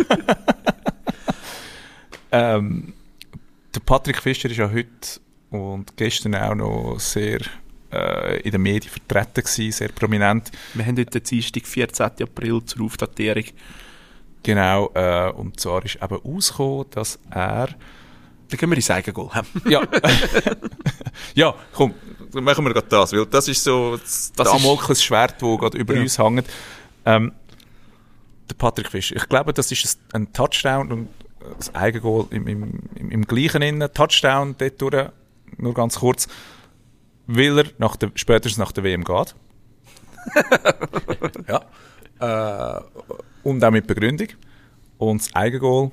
ähm, der Patrick Fischer ist ja heute und gestern auch noch sehr äh, in den Medien vertreten gewesen, sehr prominent. Wir haben heute den Dienstag, vierzehnten April, zur Aufdatierung. Genau, äh, und zwar ist eben rausgekommen, dass er... Dann gehen wir ins Eigengoal. Ja, ja, komm, dann machen wir gerade das, weil das ist so das, Das das ist- Damoklesschwert, das gerade über Ja. uns hängt. Ähm, der Patrick Fischer, ich glaube, das ist ein ein Touchdown und das Eigengoal im, im, im, im gleichen Innen. Touchdown dort durch, nur ganz kurz, weil er nach der, spätestens nach der W M geht. Ja. Äh, und auch mit Begründung. Und das Eigengoal,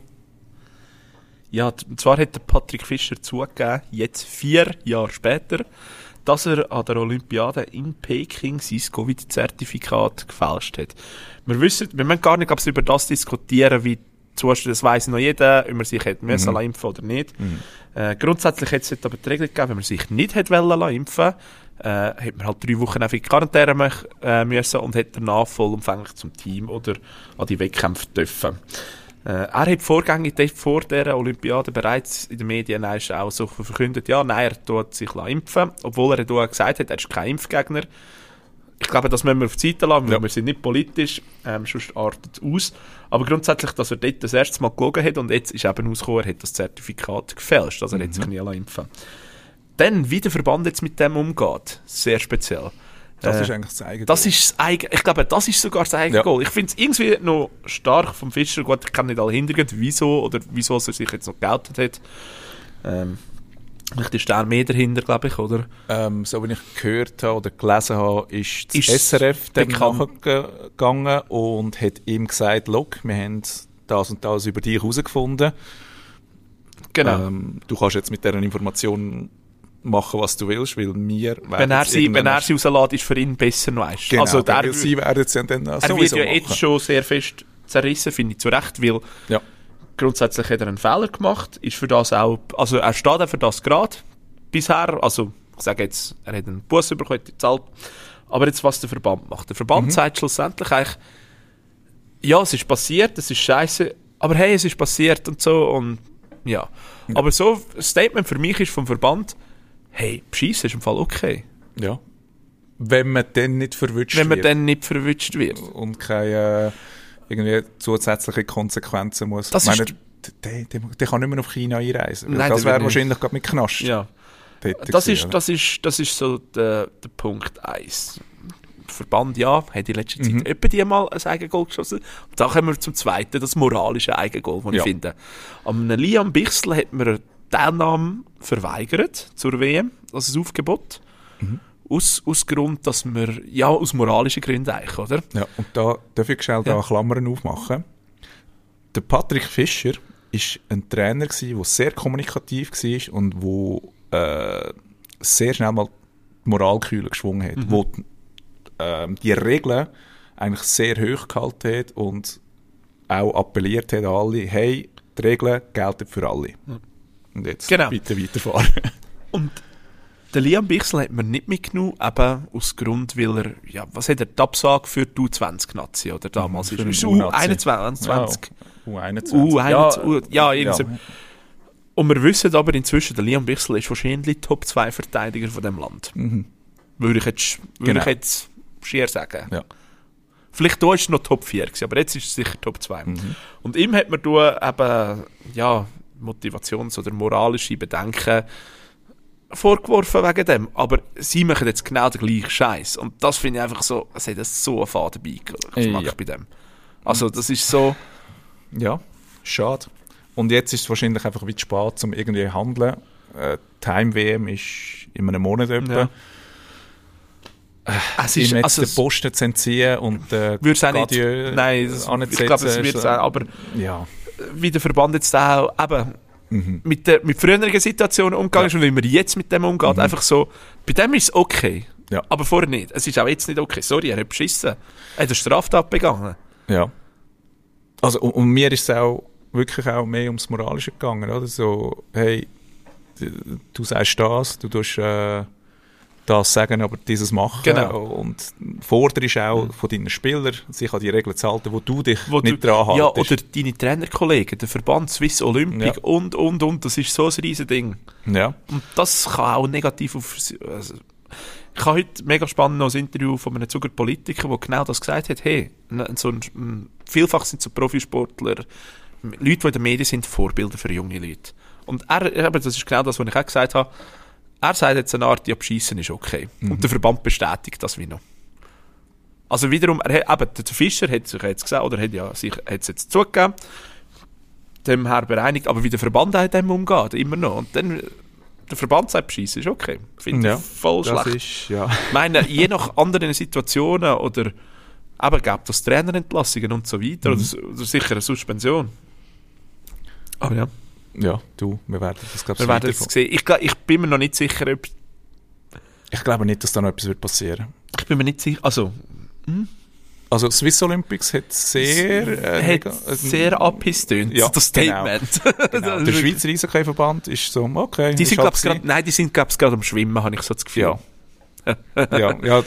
Ja, t- und zwar hat der Patrick Fischer zugegeben, jetzt vier Jahre später, dass er an der Olympiade in Peking sein Covid-Zertifikat gefälscht hat. Wir wissen, wir müssen gar nicht ob über das diskutieren, wie Zustand, das weiss noch jeder, ob man sich hätte müssen lassen impfen oder nicht. Äh, grundsätzlich hätte es dort aber die Regel gegeben, wenn man sich nicht hätte wollen lassen impfen, äh, hätte man halt drei Wochen einfach in die Quarantäne mach- äh, müssen und hätte danach vollumfänglich zum Team oder an die Wettkämpfe dürfen. Äh, er hat vorgängig dort vor dieser Olympiade bereits in den Medien auch so verkündet, ja, nein, er tut sich impfen, obwohl er da gesagt hat, er ist kein Impfgegner. Ich glaube, das müssen wir auf die Seite lassen, weil Ja. wir sind nicht politisch, ähm, sonst artet es aus. Aber grundsätzlich, dass er dort das erste Mal gelogen hat und jetzt ist eben rausgekommen, er hat das Zertifikat gefälscht, also er hat sich nie impfen lassen. Dann, wie der Verband jetzt mit dem umgeht, sehr speziell. das Äh, ist eigentlich das Eigengoal. Das ist das Eigen, ich glaube, das ist sogar das Eigengoal. Ich finde es irgendwie noch stark vom Fischer. Gut, ich kenne nicht alle Hintergründe, wieso oder wieso er sich jetzt noch geoutet hat. Ähm, vielleicht ist der mehr dahinter, glaube ich, oder? Ähm, so wie ich gehört habe oder gelesen habe, ist das Ist S R F dem bekannt. nachgegangen und hat ihm gesagt, «Look, wir haben das und das über dich herausgefunden. Genau. Ähm, du kannst jetzt mit dieser Information machen, was du willst, weil wir werden wenn er jetzt sie, wenn irgendwann er erst- sie rauslässt, ist für ihn besser noch eins. Genau, also, der, weil sie werden es ja dann er wird sowieso ja machen. jetzt schon sehr fest zerrissen, finde ich zu Recht, weil Ja. grundsätzlich hat er einen Fehler gemacht, ist für das auch, also er steht auch für das gerade bisher, also ich sage jetzt, er hat einen Bus bekommen, hat gezahlt, aber jetzt was der Verband macht. Der Verband sagt schlussendlich eigentlich, ja, es ist passiert, es ist scheiße, aber hey, es ist passiert und so und ja. Aber so ein Statement für mich ist vom Verband, hey, Beschissen ist im Fall okay, Ja. Wenn man dann nicht verwünscht wenn man wird dann nicht verwünscht wird. und keine äh, irgendwie zusätzliche Konsequenzen muss. Das ich meine, ist- der, der, der kann nicht mehr nach China einreisen. weil Nein, das der wäre wird nicht. wahrscheinlich gerade mit Knast. Ja. dort Das gewesen, ist, oder? das ist, das ist so der, der Punkt eins. Der Verband, ja, hat in letzter Zeit Mhm. etwa die mal ein Eigengoal geschossen. Und da kommen wir zum zweiten, das moralische Eigengoal, das Ja. ich finde. Am Liam Bichsel hat man die Teilnahme verweigert zur W M, also das Aufgebot. Mhm. Aus, aus Grund, dass wir, ja, aus moralischen Gründen eigentlich, oder? Ja, und da darf ich schnell Ja. da Klammern aufmachen. Der Patrick Fischer war ein Trainer, der sehr kommunikativ war und wo äh, sehr schnell mal die Moralkühle geschwungen hat, Mhm. wo die, ähm, die Regeln eigentlich sehr hoch gehalten hat und auch appelliert hat an alle, hey, die Regeln gelten für alle. Und jetzt Genau. bitte weiterfahren. Und der Liam Bichsel hat man nicht mitgenommen, eben aus Grund, weil er, ja, was hat er, die Absage für die U zwanzig-Nazi, oder damals Für ist den es U U einundzwanzig. Ja, U einundzwanzig. U einundzwanzig. Ja, ja. irgend so. Und wir wissen aber inzwischen, der Liam Bichsel ist wahrscheinlich Top zwei Verteidiger von dem Land. Mhm. Würde ich jetzt, würde Genau. ich jetzt schier sagen. Ja. Vielleicht da war es noch Top vier gewesen, aber jetzt ist es sicher Top zwei. Mhm. Und ihm hat man da eben, ja, Motivations- oder moralische Bedenken vorgeworfen wegen dem. Aber sie machen jetzt genau den gleichen Scheiß. Und das finde ich einfach so, es hat so einen Faden Beigeschmack ja. bei dem. Also das ist so... Ja, schade. Und jetzt ist es wahrscheinlich einfach ein bisschen spät, um irgendwie zu handeln. Äh, die Heim-W M ist in einem Monat etwa. Ja. Es ist, ihm jetzt also den Posten zu entziehen und äh, würde es auch nicht, Gadieu nein, das, ich glaube, es wird es auch, aber ja. wie der Verband jetzt auch eben Mhm. mit, der, mit früheren Situationen umgegangen ist Ja. und wie man jetzt mit dem umgeht, Mhm. einfach so, bei dem ist es okay, Ja. aber vorher nicht. Es ist auch jetzt nicht okay. Sorry, er hat beschissen. Er hat eine Straftat begangen. Ja. Also, und, und mir ist es auch wirklich auch mehr ums Moralische gegangen, oder? So, hey, du sagst das, du tust äh, das sagen, aber dieses machen. Genau. Und forderst auch Mhm. von deinen Spielern, sich an die Regeln zu halten, wo du dich Wo nicht du, dran haltest. ja, oder deine Trainerkollegen, der Verband Swiss Olympic Ja. und, und, und. Das ist so ein riesen Ding. Ja. Und das kann auch negativ auf... Also, ich habe heute mega spannend noch ein Interview von einem Zuger Politiker, der genau das gesagt hat. Hey, so ein, ein, vielfach sind so Profisportler, Leute, die in den Medien sind, Vorbilder für junge Leute. Und er, eben, das ist genau das, was ich auch gesagt habe, er sagt jetzt eine Art, ja, beschissen ist okay. Mhm. Und der Verband bestätigt das wie noch. Also wiederum, er hat, eben, der Fischer hat sich jetzt gesagt, oder hat ja sich hat es jetzt zugegeben, dem Herr bereinigt, aber wie der Verband auch mit dem umgeht, immer noch. Und dann, der Verband sagt, beschissen ist okay. Finde Ja, ich voll das schlecht. ist, ja. Ich meine, je nach anderen Situationen oder eben gibt es Trainerentlassungen und so weiter, Mhm. oder, oder sicher eine Suspension. Aber ja, Ja, du, wir werden das, glaube wir werden es sehen. Ich, glaub, ich bin mir noch nicht sicher, ob... Ich glaube nicht, dass da noch etwas wird passieren. Ich bin mir nicht sicher, also... Also Swiss Olympics hat sehr... Äh, hat äh, sehr abhistönt, ja, das genau. Statement. Genau. Der Schweizer Eishockey-Verband ist so, okay. Die ist sind, halt glaub's, grad, nein, die sind, glaube ich, gerade am Schwimmen, habe ich so das Gefühl. Ja. ja, ja.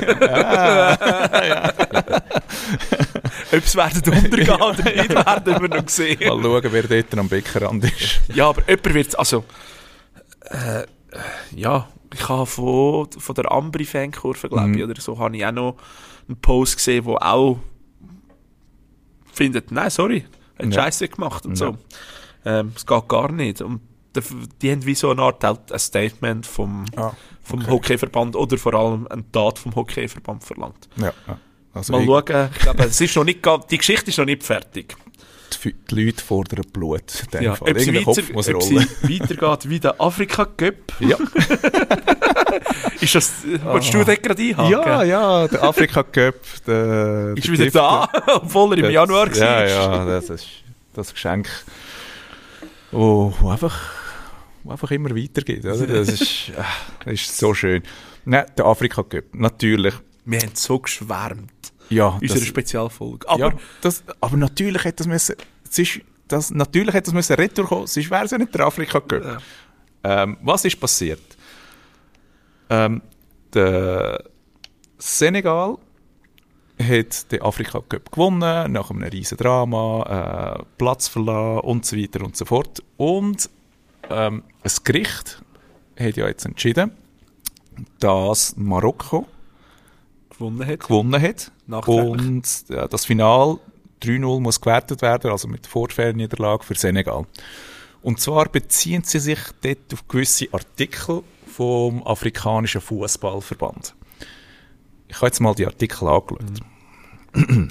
Ob es werden untergehen oder nicht, werden wir noch sehen. Mal schauen, wer dort am Beckenrand ist. Ja, aber jemand wird, also, äh, ja, ich habe von, von der Ambri-Fankurve, glaube ich, Mhm. oder so, habe ich auch noch einen Post gesehen, wo auch findet, nein, sorry, hat Ja. Scheiße gemacht und Ja. so. Ähm, es geht gar nicht. Und der- die haben wie so eine Art halt ein Statement vom, Ah, vom okay. Hockeyverband oder vor allem eine Tat vom Hockeyverband verlangt. Ja, ja. Also Mal ich, schauen, ich glaube, es ist noch nicht, ga- die Geschichte ist noch nicht fertig. die, die Leute fordern Blut. In dem Ja, Fall. ob sie, Irgendein weiter, Kopf muss ob rollen. sie weitergeht wie der Afrika-Cup. Ja. Ist das, willst du das gerade einhaken? ja, ja, der Afrika Cup. Der, Ist der wieder Gifte. da, obwohl er im Januar war. Ja, ja, das ist das Geschenk, oh, wo einfach, wo einfach immer weitergeht. Oder? Das ist, ah, das ist so schön. Nein, der Afrika Cup, natürlich. Wir haben so geschwärmt Ja, in unserer das, Spezialfolge. Aber ja, das, aber natürlich hätte das müssen, es ist, das, natürlich hätte das müssen retour kommen, sonst wäre es ja nicht der Afrika Cup. Ja. Ähm, was ist passiert? Ähm, der Senegal hat den Afrika Cup gewonnen, nach einem riesen Drama, äh, Platz verlassen und so weiter und so fort. Und ähm, das Gericht hat ja jetzt entschieden, dass Marokko gewonnen hat. gewonnen hat. Nachträglich. Und ja, das Final drei null muss gewertet werden, also mit Vorfahrniederlage für Senegal. Und zwar beziehen sie sich dort auf gewisse Artikel vom afrikanischen Fußballverband. Ich habe jetzt mal die Artikel angeschaut. Mhm.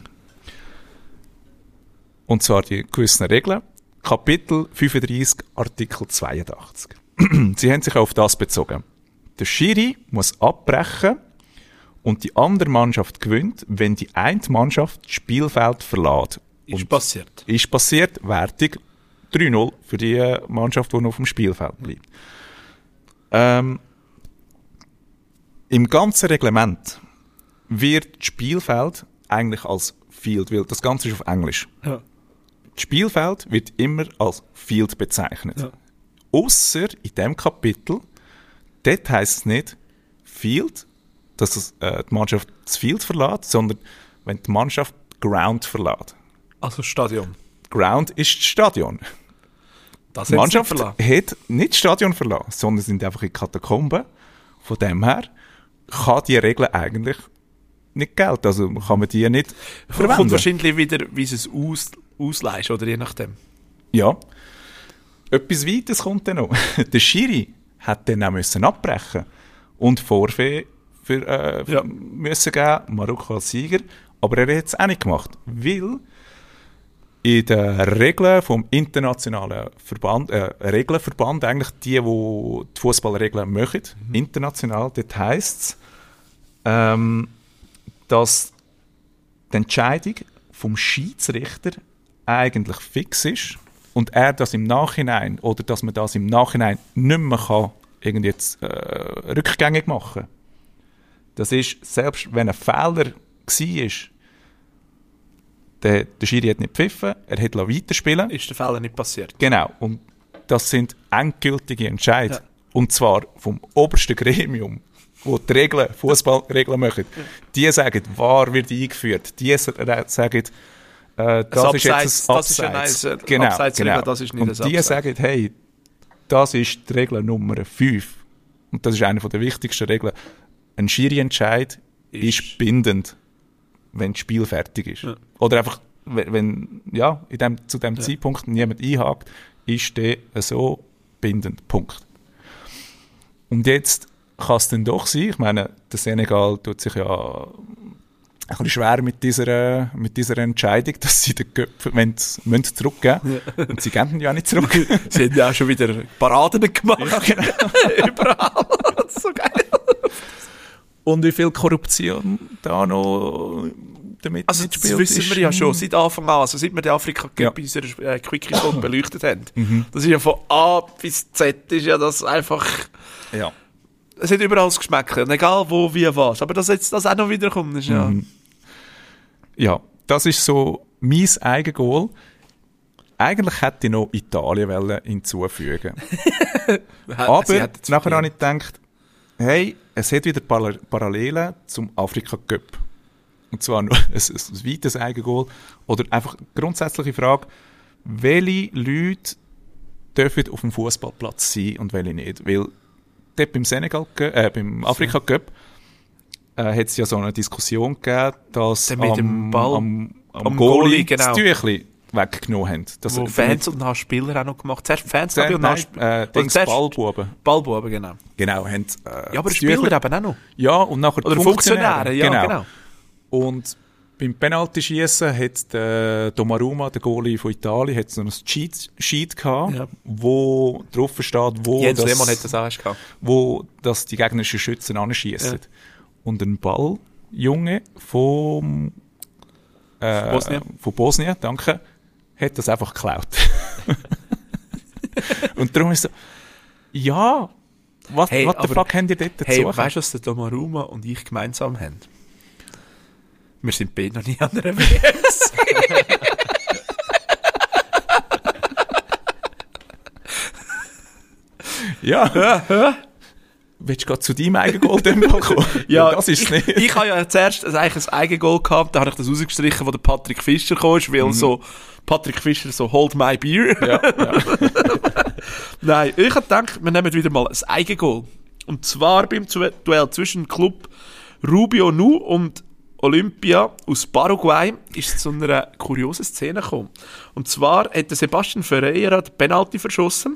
Und zwar die gewissen Regeln. Kapitel fünfunddreissig, Artikel zweiundachtzig. Sie haben sich auf das bezogen. Der Schiri muss abbrechen und die andere Mannschaft gewinnt, wenn die eine Mannschaft das Spielfeld verlässt. Ist Und passiert. ist passiert, Wertung drei null für die Mannschaft, die noch auf dem Spielfeld bleibt. Ähm, Im ganzen Reglement wird das Spielfeld eigentlich als Field, weil das Ganze ist auf Englisch. Ja. Das Spielfeld wird immer als Field bezeichnet. Ja. Ausser in dem Kapitel, dort heisst es nicht Field, dass das, äh, die Mannschaft das Field verlässt, sondern wenn die Mannschaft Ground verlässt. Also Stadion. Ground ist das Stadion. Das Die Mannschaft hat nicht das Stadion verlassen, sondern sind einfach in Katakomben. Von dem her kann die Regel eigentlich nicht Geld. Also kann man die nicht verwenden. Kommt wahrscheinlich wieder, wie es aus, ausleihst, oder je nachdem. Ja. Etwas Weites kommt dann noch. Der Schiri hat dann auch müssen abbrechen und Vorfee für, äh, Ja. müssen geben, Marokko als Sieger. Aber er hat es auch nicht gemacht, weil in den Regeln vom internationalen Verband, äh, Regelverband, eigentlich die, die die Fußballregeln machen, mhm. international, dort heisst es, ähm, dass die Entscheidung vom Schiedsrichter eigentlich fix ist und er das im Nachhinein, oder dass man das im Nachhinein nicht mehr kann, irgendwie jetzt, äh, rückgängig machen. Das ist, selbst wenn ein Fehler war, der, der Schiri hat nicht gepfiffen, er hat weiterspielen. Ist der Fehler nicht passiert. Genau, und das sind endgültige Entscheide. Ja. Und zwar vom obersten Gremium, wo die Regeln, Fußballregeln machen. Die sagen, wahr wird eingeführt. Die sagen, äh, das Ein ist jetzt ein Abseits, das ist ja Abseits. nice, Genau, Abseitsregel, genau. das ist nicht und ein die Abseits. sagen, hey, das ist die Regel Nummer fünf. Und das ist eine der wichtigsten Regeln. Ein Schiri-Entscheid ist, ist bindend, wenn das Spiel fertig ist. Ja. Oder einfach, wenn, wenn ja, in dem, zu dem ja. Zeitpunkt niemand einhakt, ist der so bindend. Punkt. Und jetzt kann es dann doch sein, ich meine, der Senegal tut sich ja ein bisschen schwer mit dieser, mit dieser Entscheidung, dass sie den Köpfen müssen zurückgeben ja. Und sie geben ihn ja nicht zurück. Sie haben ja auch schon wieder Paraden gemacht. Ja, genau. Überall. Das ist so geil. Und wie viel Korruption da noch damit also mitspielt. Das wissen ist, wir ja schon, seit Anfang an, also seit wir den Afrika-Cup ja. in unserer äh, Quickie-Folge beleuchtet haben. Mhm. Das ist ja von A bis Z, ist ja das einfach... Ja. Es hat überall das Geschmäckchen, egal wo, wie, was. Aber dass jetzt das auch noch wiederkommt, ist ja... Mhm. Ja, das ist so mein Eigengoal. Eigentlich hätte ich noch Italien hinzufügen. Aber nachher habe ich gedacht, hey, es hat wieder Par- Parallelen zum Afrika-Cup. Und zwar nur ein, ein weites Eigengoal. Oder einfach eine grundsätzliche Frage, welche Leute dürfen auf dem Fußballplatz sein und welche nicht? Weil dort beim Senegal, äh, beim Afrika-Cup äh, hat es ja so eine Diskussion gegeben, dass mit am, dem Ball, am, am, am Goalie, Goalie, genau. das Tüchli weggenommen haben. Das Wo Fans und dann Spieler auch noch gemacht. Zuerst Fans Nein, und dann äh, Dings Ballbuben. Ballbuben, genau. Genau, haben, äh, ja, aber Spieler eben auch noch. Ja, und nachher Oder Funktionäre, ja, genau. genau. Und beim Penalty-Schiessen hat der Donnarumma, der Goalie von Italien, hat so ein Cheat Sheet gehabt, ja. wo drauf steht, wo, Jens das, Lehmann hat das auch gehabt. wo das die gegnerischen Schützen anschiessen. Ja. Und ein Balljunge vom äh, Bosnien. von Bosnien, danke, hat das einfach geklaut. Und darum ist so, ja, was hey, what the aber, fuck haben die dort dazu? Hey, weißt du, was der Donnarumma und ich gemeinsam haben? Wir sind beide noch nie an einer W S. Ja. ja, ja. Willst du gerade zu deinem Eigengoal kommen? Ja, das ist ich, nicht. Ich habe ja zuerst ein, eigentlich ein Eigengoal gehabt, da habe ich das rausgestrichen, wo der Patrick Fischer kam, weil mhm. so Patrick Fischer so «Hold my beer». Ja, ja. Nein, ich habe gedacht, wir nehmen wieder mal ein Eigengoal. Und zwar beim Duell zwischen Club Rubio Nu und Olympia aus Paraguay ist es zu einer kuriosen Szene gekommen. Und zwar hat Sebastian Ferreira den Penalty verschossen.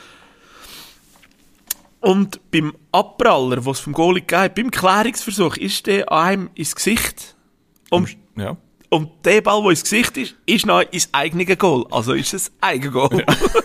Und beim Abpraller, den es vom Goalie gab, beim Klärungsversuch, ist der einem ins Gesicht. Und, ja. und der Ball, der ins Gesicht ist, ist noch ins eigene Goal. Also ist es ein Eigengoal.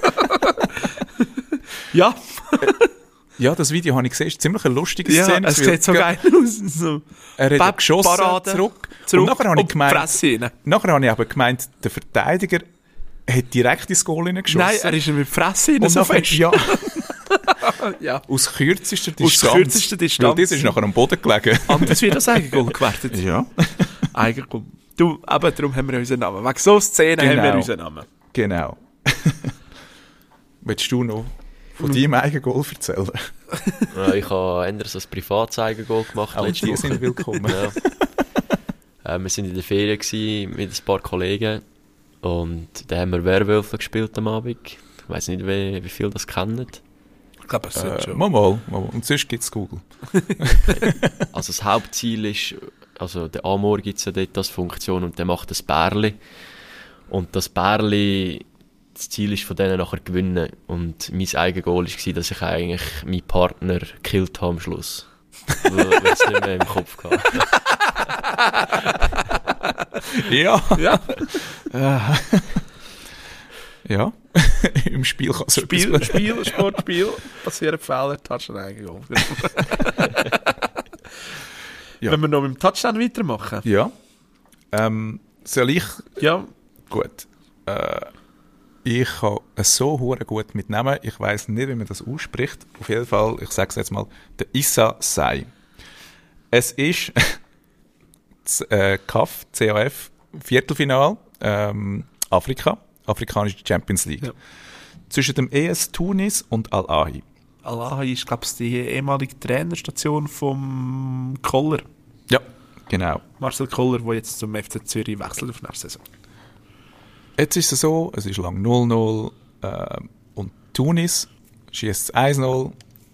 Ja. ja. Ja, das Video habe ich gesehen, ist ziemlich eine lustige Szene. Ja, es sieht so geil aus. So. Er hat geschossen, Parade, zurück. zurück. Und nachher habe ich gemeint, nachher habe ich aber gemeint, der Verteidiger hat direkt ins Goal hineingeschossen. Nein, er ist mit Fresse hinein so fest. Ja. ja. Aus kürzester Distanz. Aus kürzester Distanz. Weil das ist nachher am Boden gelegen. Anders wird das Eigengoal gewertet. Ja. Eigengoal. Du, aber darum haben wir unseren Namen. Wegen so Szenen genau. haben wir unseren Namen. Genau. Willst du noch von deinem Eigengoal erzählen? Ja, ich habe anders ein privates Eigengoal gemacht. Auch die sind willkommen. Ja. Äh, wir waren in der Ferien gewesen, mit ein paar Kollegen und da haben wir Werwölfe gespielt am Abend. Ich weiss nicht, wie, wie viele das kennen. Ich glaube, es sind äh, schon. Mal, mal, mal. Und sonst gibt es Google. Also das Hauptziel ist also der Amor gibt es ja dort als Funktion und der macht das Bärli. Und das Bärli, das Ziel ist von denen nachher gewinnen. Und mein eigenes Goal war, dass ich eigentlich meinen Partner gekillt habe am Schluss. Weil ich es nicht mehr im Kopf hatte. Ja. Ja. Ja. Im Spiel kann es Spiel, etwas- Spiel, Sportspiel, passieren Fehler, Touchdown eigentlich. Ja. Wenn wir noch mit dem Touchdown weitermachen. Ja. Ähm, soll ich... Ja, Gut. Äh, ich kann es so hure gut mitnehmen. Ich weiß nicht, wie man das ausspricht. Auf jeden Fall, ich sage es jetzt mal, der Issa Sei. Es ist das äh, C A F, C A F Viertelfinal ähm, Afrika, afrikanische Champions League. Ja. Zwischen dem E S Tunis und Al-Ahi. Al-Ahi ist, glaube ich, die ehemalige Trainerstation vom Koller. Ja, genau. Marcel Koller, der jetzt zum F C Zürich wechselt auf nächste Saison. Jetzt ist es so, es ist lang null null äh, und Tunis schießt eins null.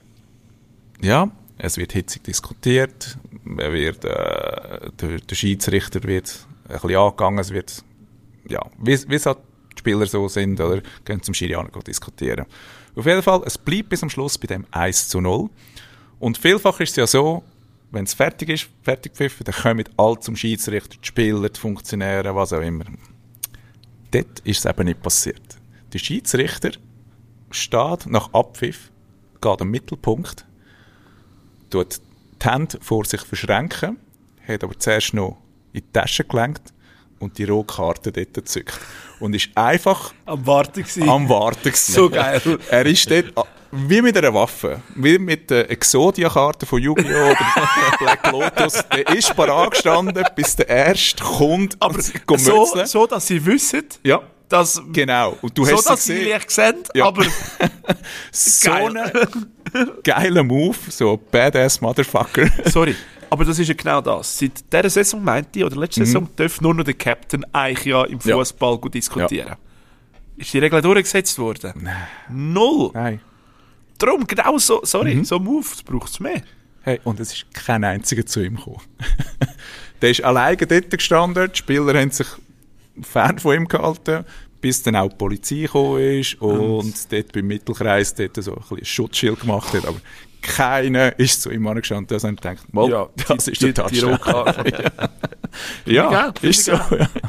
Ja, es wird hitzig diskutiert. Er wird, äh, der, der Schiedsrichter wird ein bisschen angegangen. Es wird, ja, wie, wie es halt die Spieler so sind, oder gehen zum Schiri an und diskutieren. Auf jeden Fall, es bleibt bis am Schluss bei dem eins zu null. Und vielfach ist es ja so, wenn es fertig ist, fertig gepfiffen, dann kommen alle zum Schiedsrichter, die Spieler, die Funktionäre, was auch immer. Dort ist es eben nicht passiert. Der Schiedsrichter steht nach Abpfiff, geht am Mittelpunkt, tut die Hände vor sich verschränken, hat aber zuerst noch in die Tasche gelenkt und die Rotkarte dort gezückt. Und ist einfach Am Warten gewesen. am Warten gewesen. So geil. Er ist dort wie mit einer Waffe, wie mit der Exodia-Karte von Yu-Gi-Oh! Oder Black Lotus. Der ist parat gestanden, bis der Erste kommt Aber und sich so, mützeln. so, dass sie wissen, Ja, dass, genau. Und du so, hast dass sie sie gesehen, leicht sehen, Ja. aber so geil. einen geilen Move, so badass Motherfucker. Sorry, aber das ist ja genau das. Seit dieser Saison, meinte ich, oder letzte Mhm. Saison, darf nur noch der Captain eigentlich ja im Ja. Fußball gut diskutieren. Ist die Regel durchgesetzt worden? Null. Nein. Darum, genau so, sorry, Mhm. so Moves braucht es mehr. Hey, und es ist kein einziger zu ihm gekommen. Der ist alleine dort gestanden, die Spieler haben sich fern von ihm gehalten, bis dann auch die Polizei gekommen ist und dort beim Mittelkreis dort so ein bisschen ein Schutzschild gemacht hat, aber keiner ist zu ihm angestanden. Da haben sie gedacht, mal, Ja, das die- ist der die- die Touchdown. Rotkarte. Ja, geil, finde ist ich so. geil. Ja.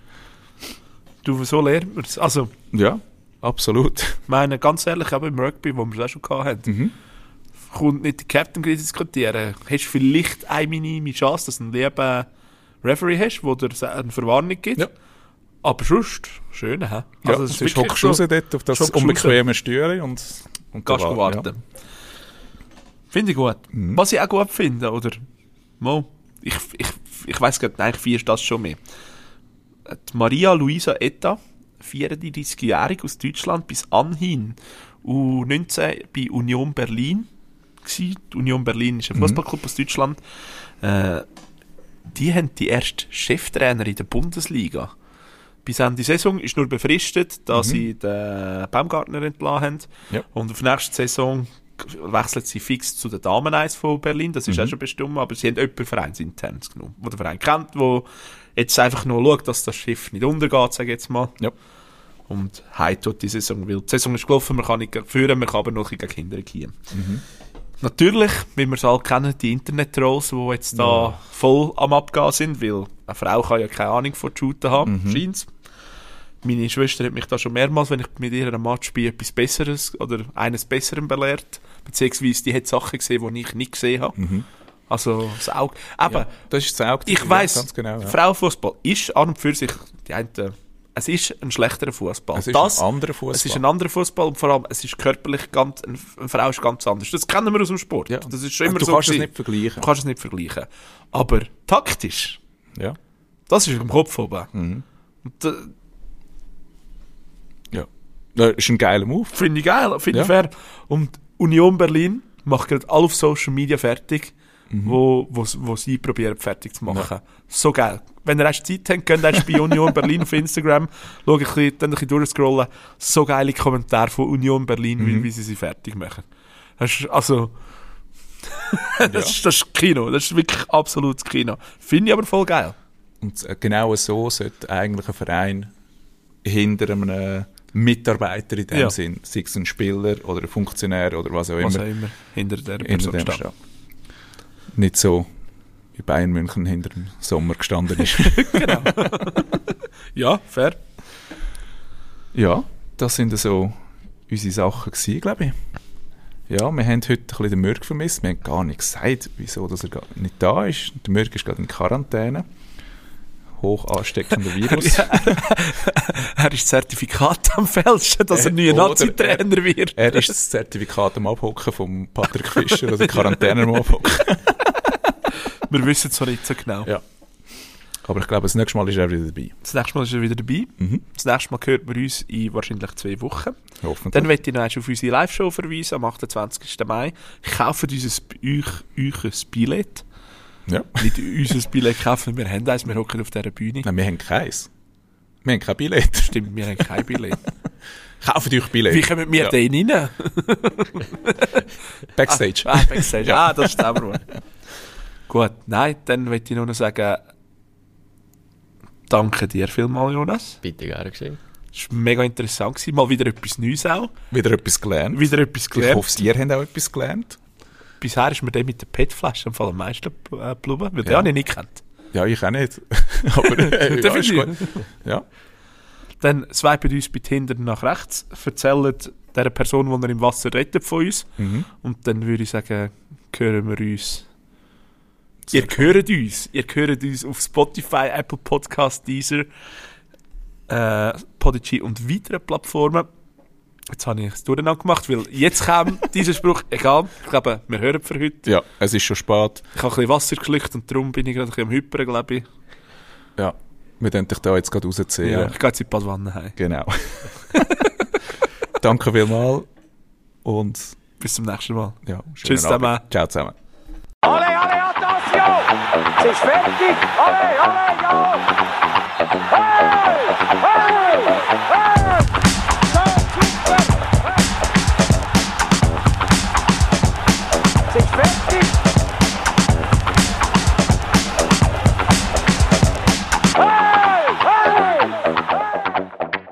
Du, so lernt man es. Also, ja, absolut. ich meine, ganz ehrlich, auch im Rugby, wo wir es auch schon hatten, Mhm. kommt nicht der Captain diskutieren. Hast du vielleicht eine minime Chance, dass du einen lieben Referee hast, wo dir eine Verwarnung gibt? Ja. Aber sonst, schön, hä? Ja, Also, es ist wirklich hockst raus so- dort auf das hockst unbequeme Stühle und, und Gehst da du war- warten. Finde ich gut. Mhm. Was ich auch gut finde, oder? Mo, ich, ich, ich weiss gerade, eigentlich vier ist das schon mehr. Die Maria Luisa Etta, vierunddreißigjährig aus Deutschland, bis anhin U neunzehn bei Union Berlin gsi. Die Union Berlin ist ein Fußballclub aus Deutschland. Äh, die haben die erste Cheftrainer in der Bundesliga. Bis Ende Saison ist nur befristet, da sie den Baumgartner entlassen haben. Ja. Und auf nächste Saison wechselt sie fix zu den Damen eins von Berlin. Das ist auch schon bestimmt, aber sie haben jemanden vereinsintern genommen, der den Verein kennt, wo jetzt einfach nur schaut, dass das Schiff nicht untergeht, sage ich jetzt mal. Ja. Und heute tut die Saison, weil die Saison ist gelaufen, man kann nicht führen, man kann aber noch ein bisschen gegen Kinder gehen. Natürlich, wie wir es alle kennen, die Internet-Trolls, die jetzt da voll am Abgehen sind, weil eine Frau kann ja keine Ahnung von Shooten haben, Mhm. scheint's. Meine Schwester hat mich da schon mehrmals, wenn ich mit ihr ein Match spiele, etwas Besseres oder eines Besseren belehrt. Beziehungsweise die hat Sachen gesehen, die ich nicht gesehen habe. Also das Auge. Aber Ja, das ist das Auge. ich Ja, weiss, ganz genau, ja. Frauenfußball ist an und für sich die eine, es ist ein schlechterer Fußball. Es ist das, ein anderer Fußball. Es ist ein anderer Fußball und vor allem es ist körperlich ganz, eine Frau ist ganz anders. Das kennen wir aus dem Sport. Ja. Das ist schon immer du so kannst es gewesen. nicht vergleichen. Du kannst es nicht vergleichen. Aber taktisch, Ja. das ist im Kopf oben. Mhm. Und, äh, Ja. Das ist ein geiler Move. Finde ich geil, finde ich Ja. fair. Und Union Berlin macht gerade alle auf Social Media fertig, wo, wo, wo sie probieren fertig zu machen. So geil. Wenn ihr erst Zeit habt, könnt ihr erst bei Union Berlin auf Instagram schauen, ein bisschen, dann ein bisschen durchscrollen. So geile Kommentare von Union Berlin, wie, wie sie sie fertig machen. Das ist, also, das, ist, das ist Kino, das ist wirklich absolutes Kino. Finde ich aber voll geil. Und äh, genau so sollte eigentlich ein Verein hinter einem Mitarbeiter in dem Ja. Sinn, sei es ein Spieler oder ein Funktionär oder was auch immer, Was auch immer hinter der hinter Person dem steht. steht. Nicht so wie Bayern München hinter dem Sommer gestanden ist. Ja, fair. Ja, das sind so unsere Sachen gewesen, glaube ich. Ja, wir haben heute ein bisschen den Mürk vermisst. Wir haben gar nicht gesagt, wieso dass er gar nicht da ist. Der Mürk ist gerade in Quarantäne. Hoch ansteckender Virus. Er ist das Zertifikat am Fälschen, dass er Äh, neuer oder Nazi-Trainer wird. Er ist das Zertifikat am Abhocken von Patrick Fischer oder Quarantäne am Abhocken. Wir wissen es so nicht so genau. Ja. Aber ich glaube, das nächste Mal ist er wieder dabei. Das nächste Mal ist er wieder dabei. Mhm. Das nächste Mal hört man uns in wahrscheinlich zwei Wochen. Hoffentlich. Dann möchte ich noch einmal auf unsere Live-Show verweisen am achtundzwanzigsten Mai. Kauft uns ein, euch, euch ein Billett. Ja. Nicht unser Billett kaufen, wir haben eins, wir hocken auf dieser Bühne. Nein, wir haben keins. Wir haben kein Billett. Stimmt, wir haben kein Billett. Kauft euch Billett. Wie kommen wir Ja. denn rein? Backstage. Ah, Backstage. Ja. Ah, das ist auch gut. Gut, nein, dann möchte ich nur noch sagen, danke dir vielmals, Jonas. Bitte gerne gesehen. Es war mega interessant gewesen. Mal wieder etwas Neues auch. Wieder etwas gelernt. Wieder etwas Ich gelernt. hoffe, ihr habt auch etwas gelernt. Bisher ist mir der mit der P E T-Flasche am Fall am meisten äh, geblieben, weil den Ja. habe ich nicht gekannt. Ja, ich auch nicht. Aber äh, ja, Der ist finde gut. Ja. Dann swipet uns bei Tinder nach rechts, erzählt der Person, die er im Wasser rettet, von uns. Mhm. Und dann würde ich sagen, hören wir uns. Ihr hört uns. Ihr hört uns auf Spotify, Apple Podcast, Deezer, äh, Podigy und weiteren Plattformen. Jetzt habe ich es durcheinander gemacht, weil jetzt kam dieser Spruch, egal, ich glaube, wir hören für heute. Ja, es ist schon spät. Ich habe ein bisschen Wasser geschluckt und darum bin ich gerade ein bisschen am Hypern, glaube ich. Ja, wir können dich da jetzt gerade rausziehen. Ja, ich gehe jetzt in die Badwanne heim. Genau. Danke vielmals und Bis zum nächsten Mal. ja, schönen Tschüss Abend. zusammen. Ciao zusammen. Alle, alle, attention! Es ist fertig! Alle, alle, ja!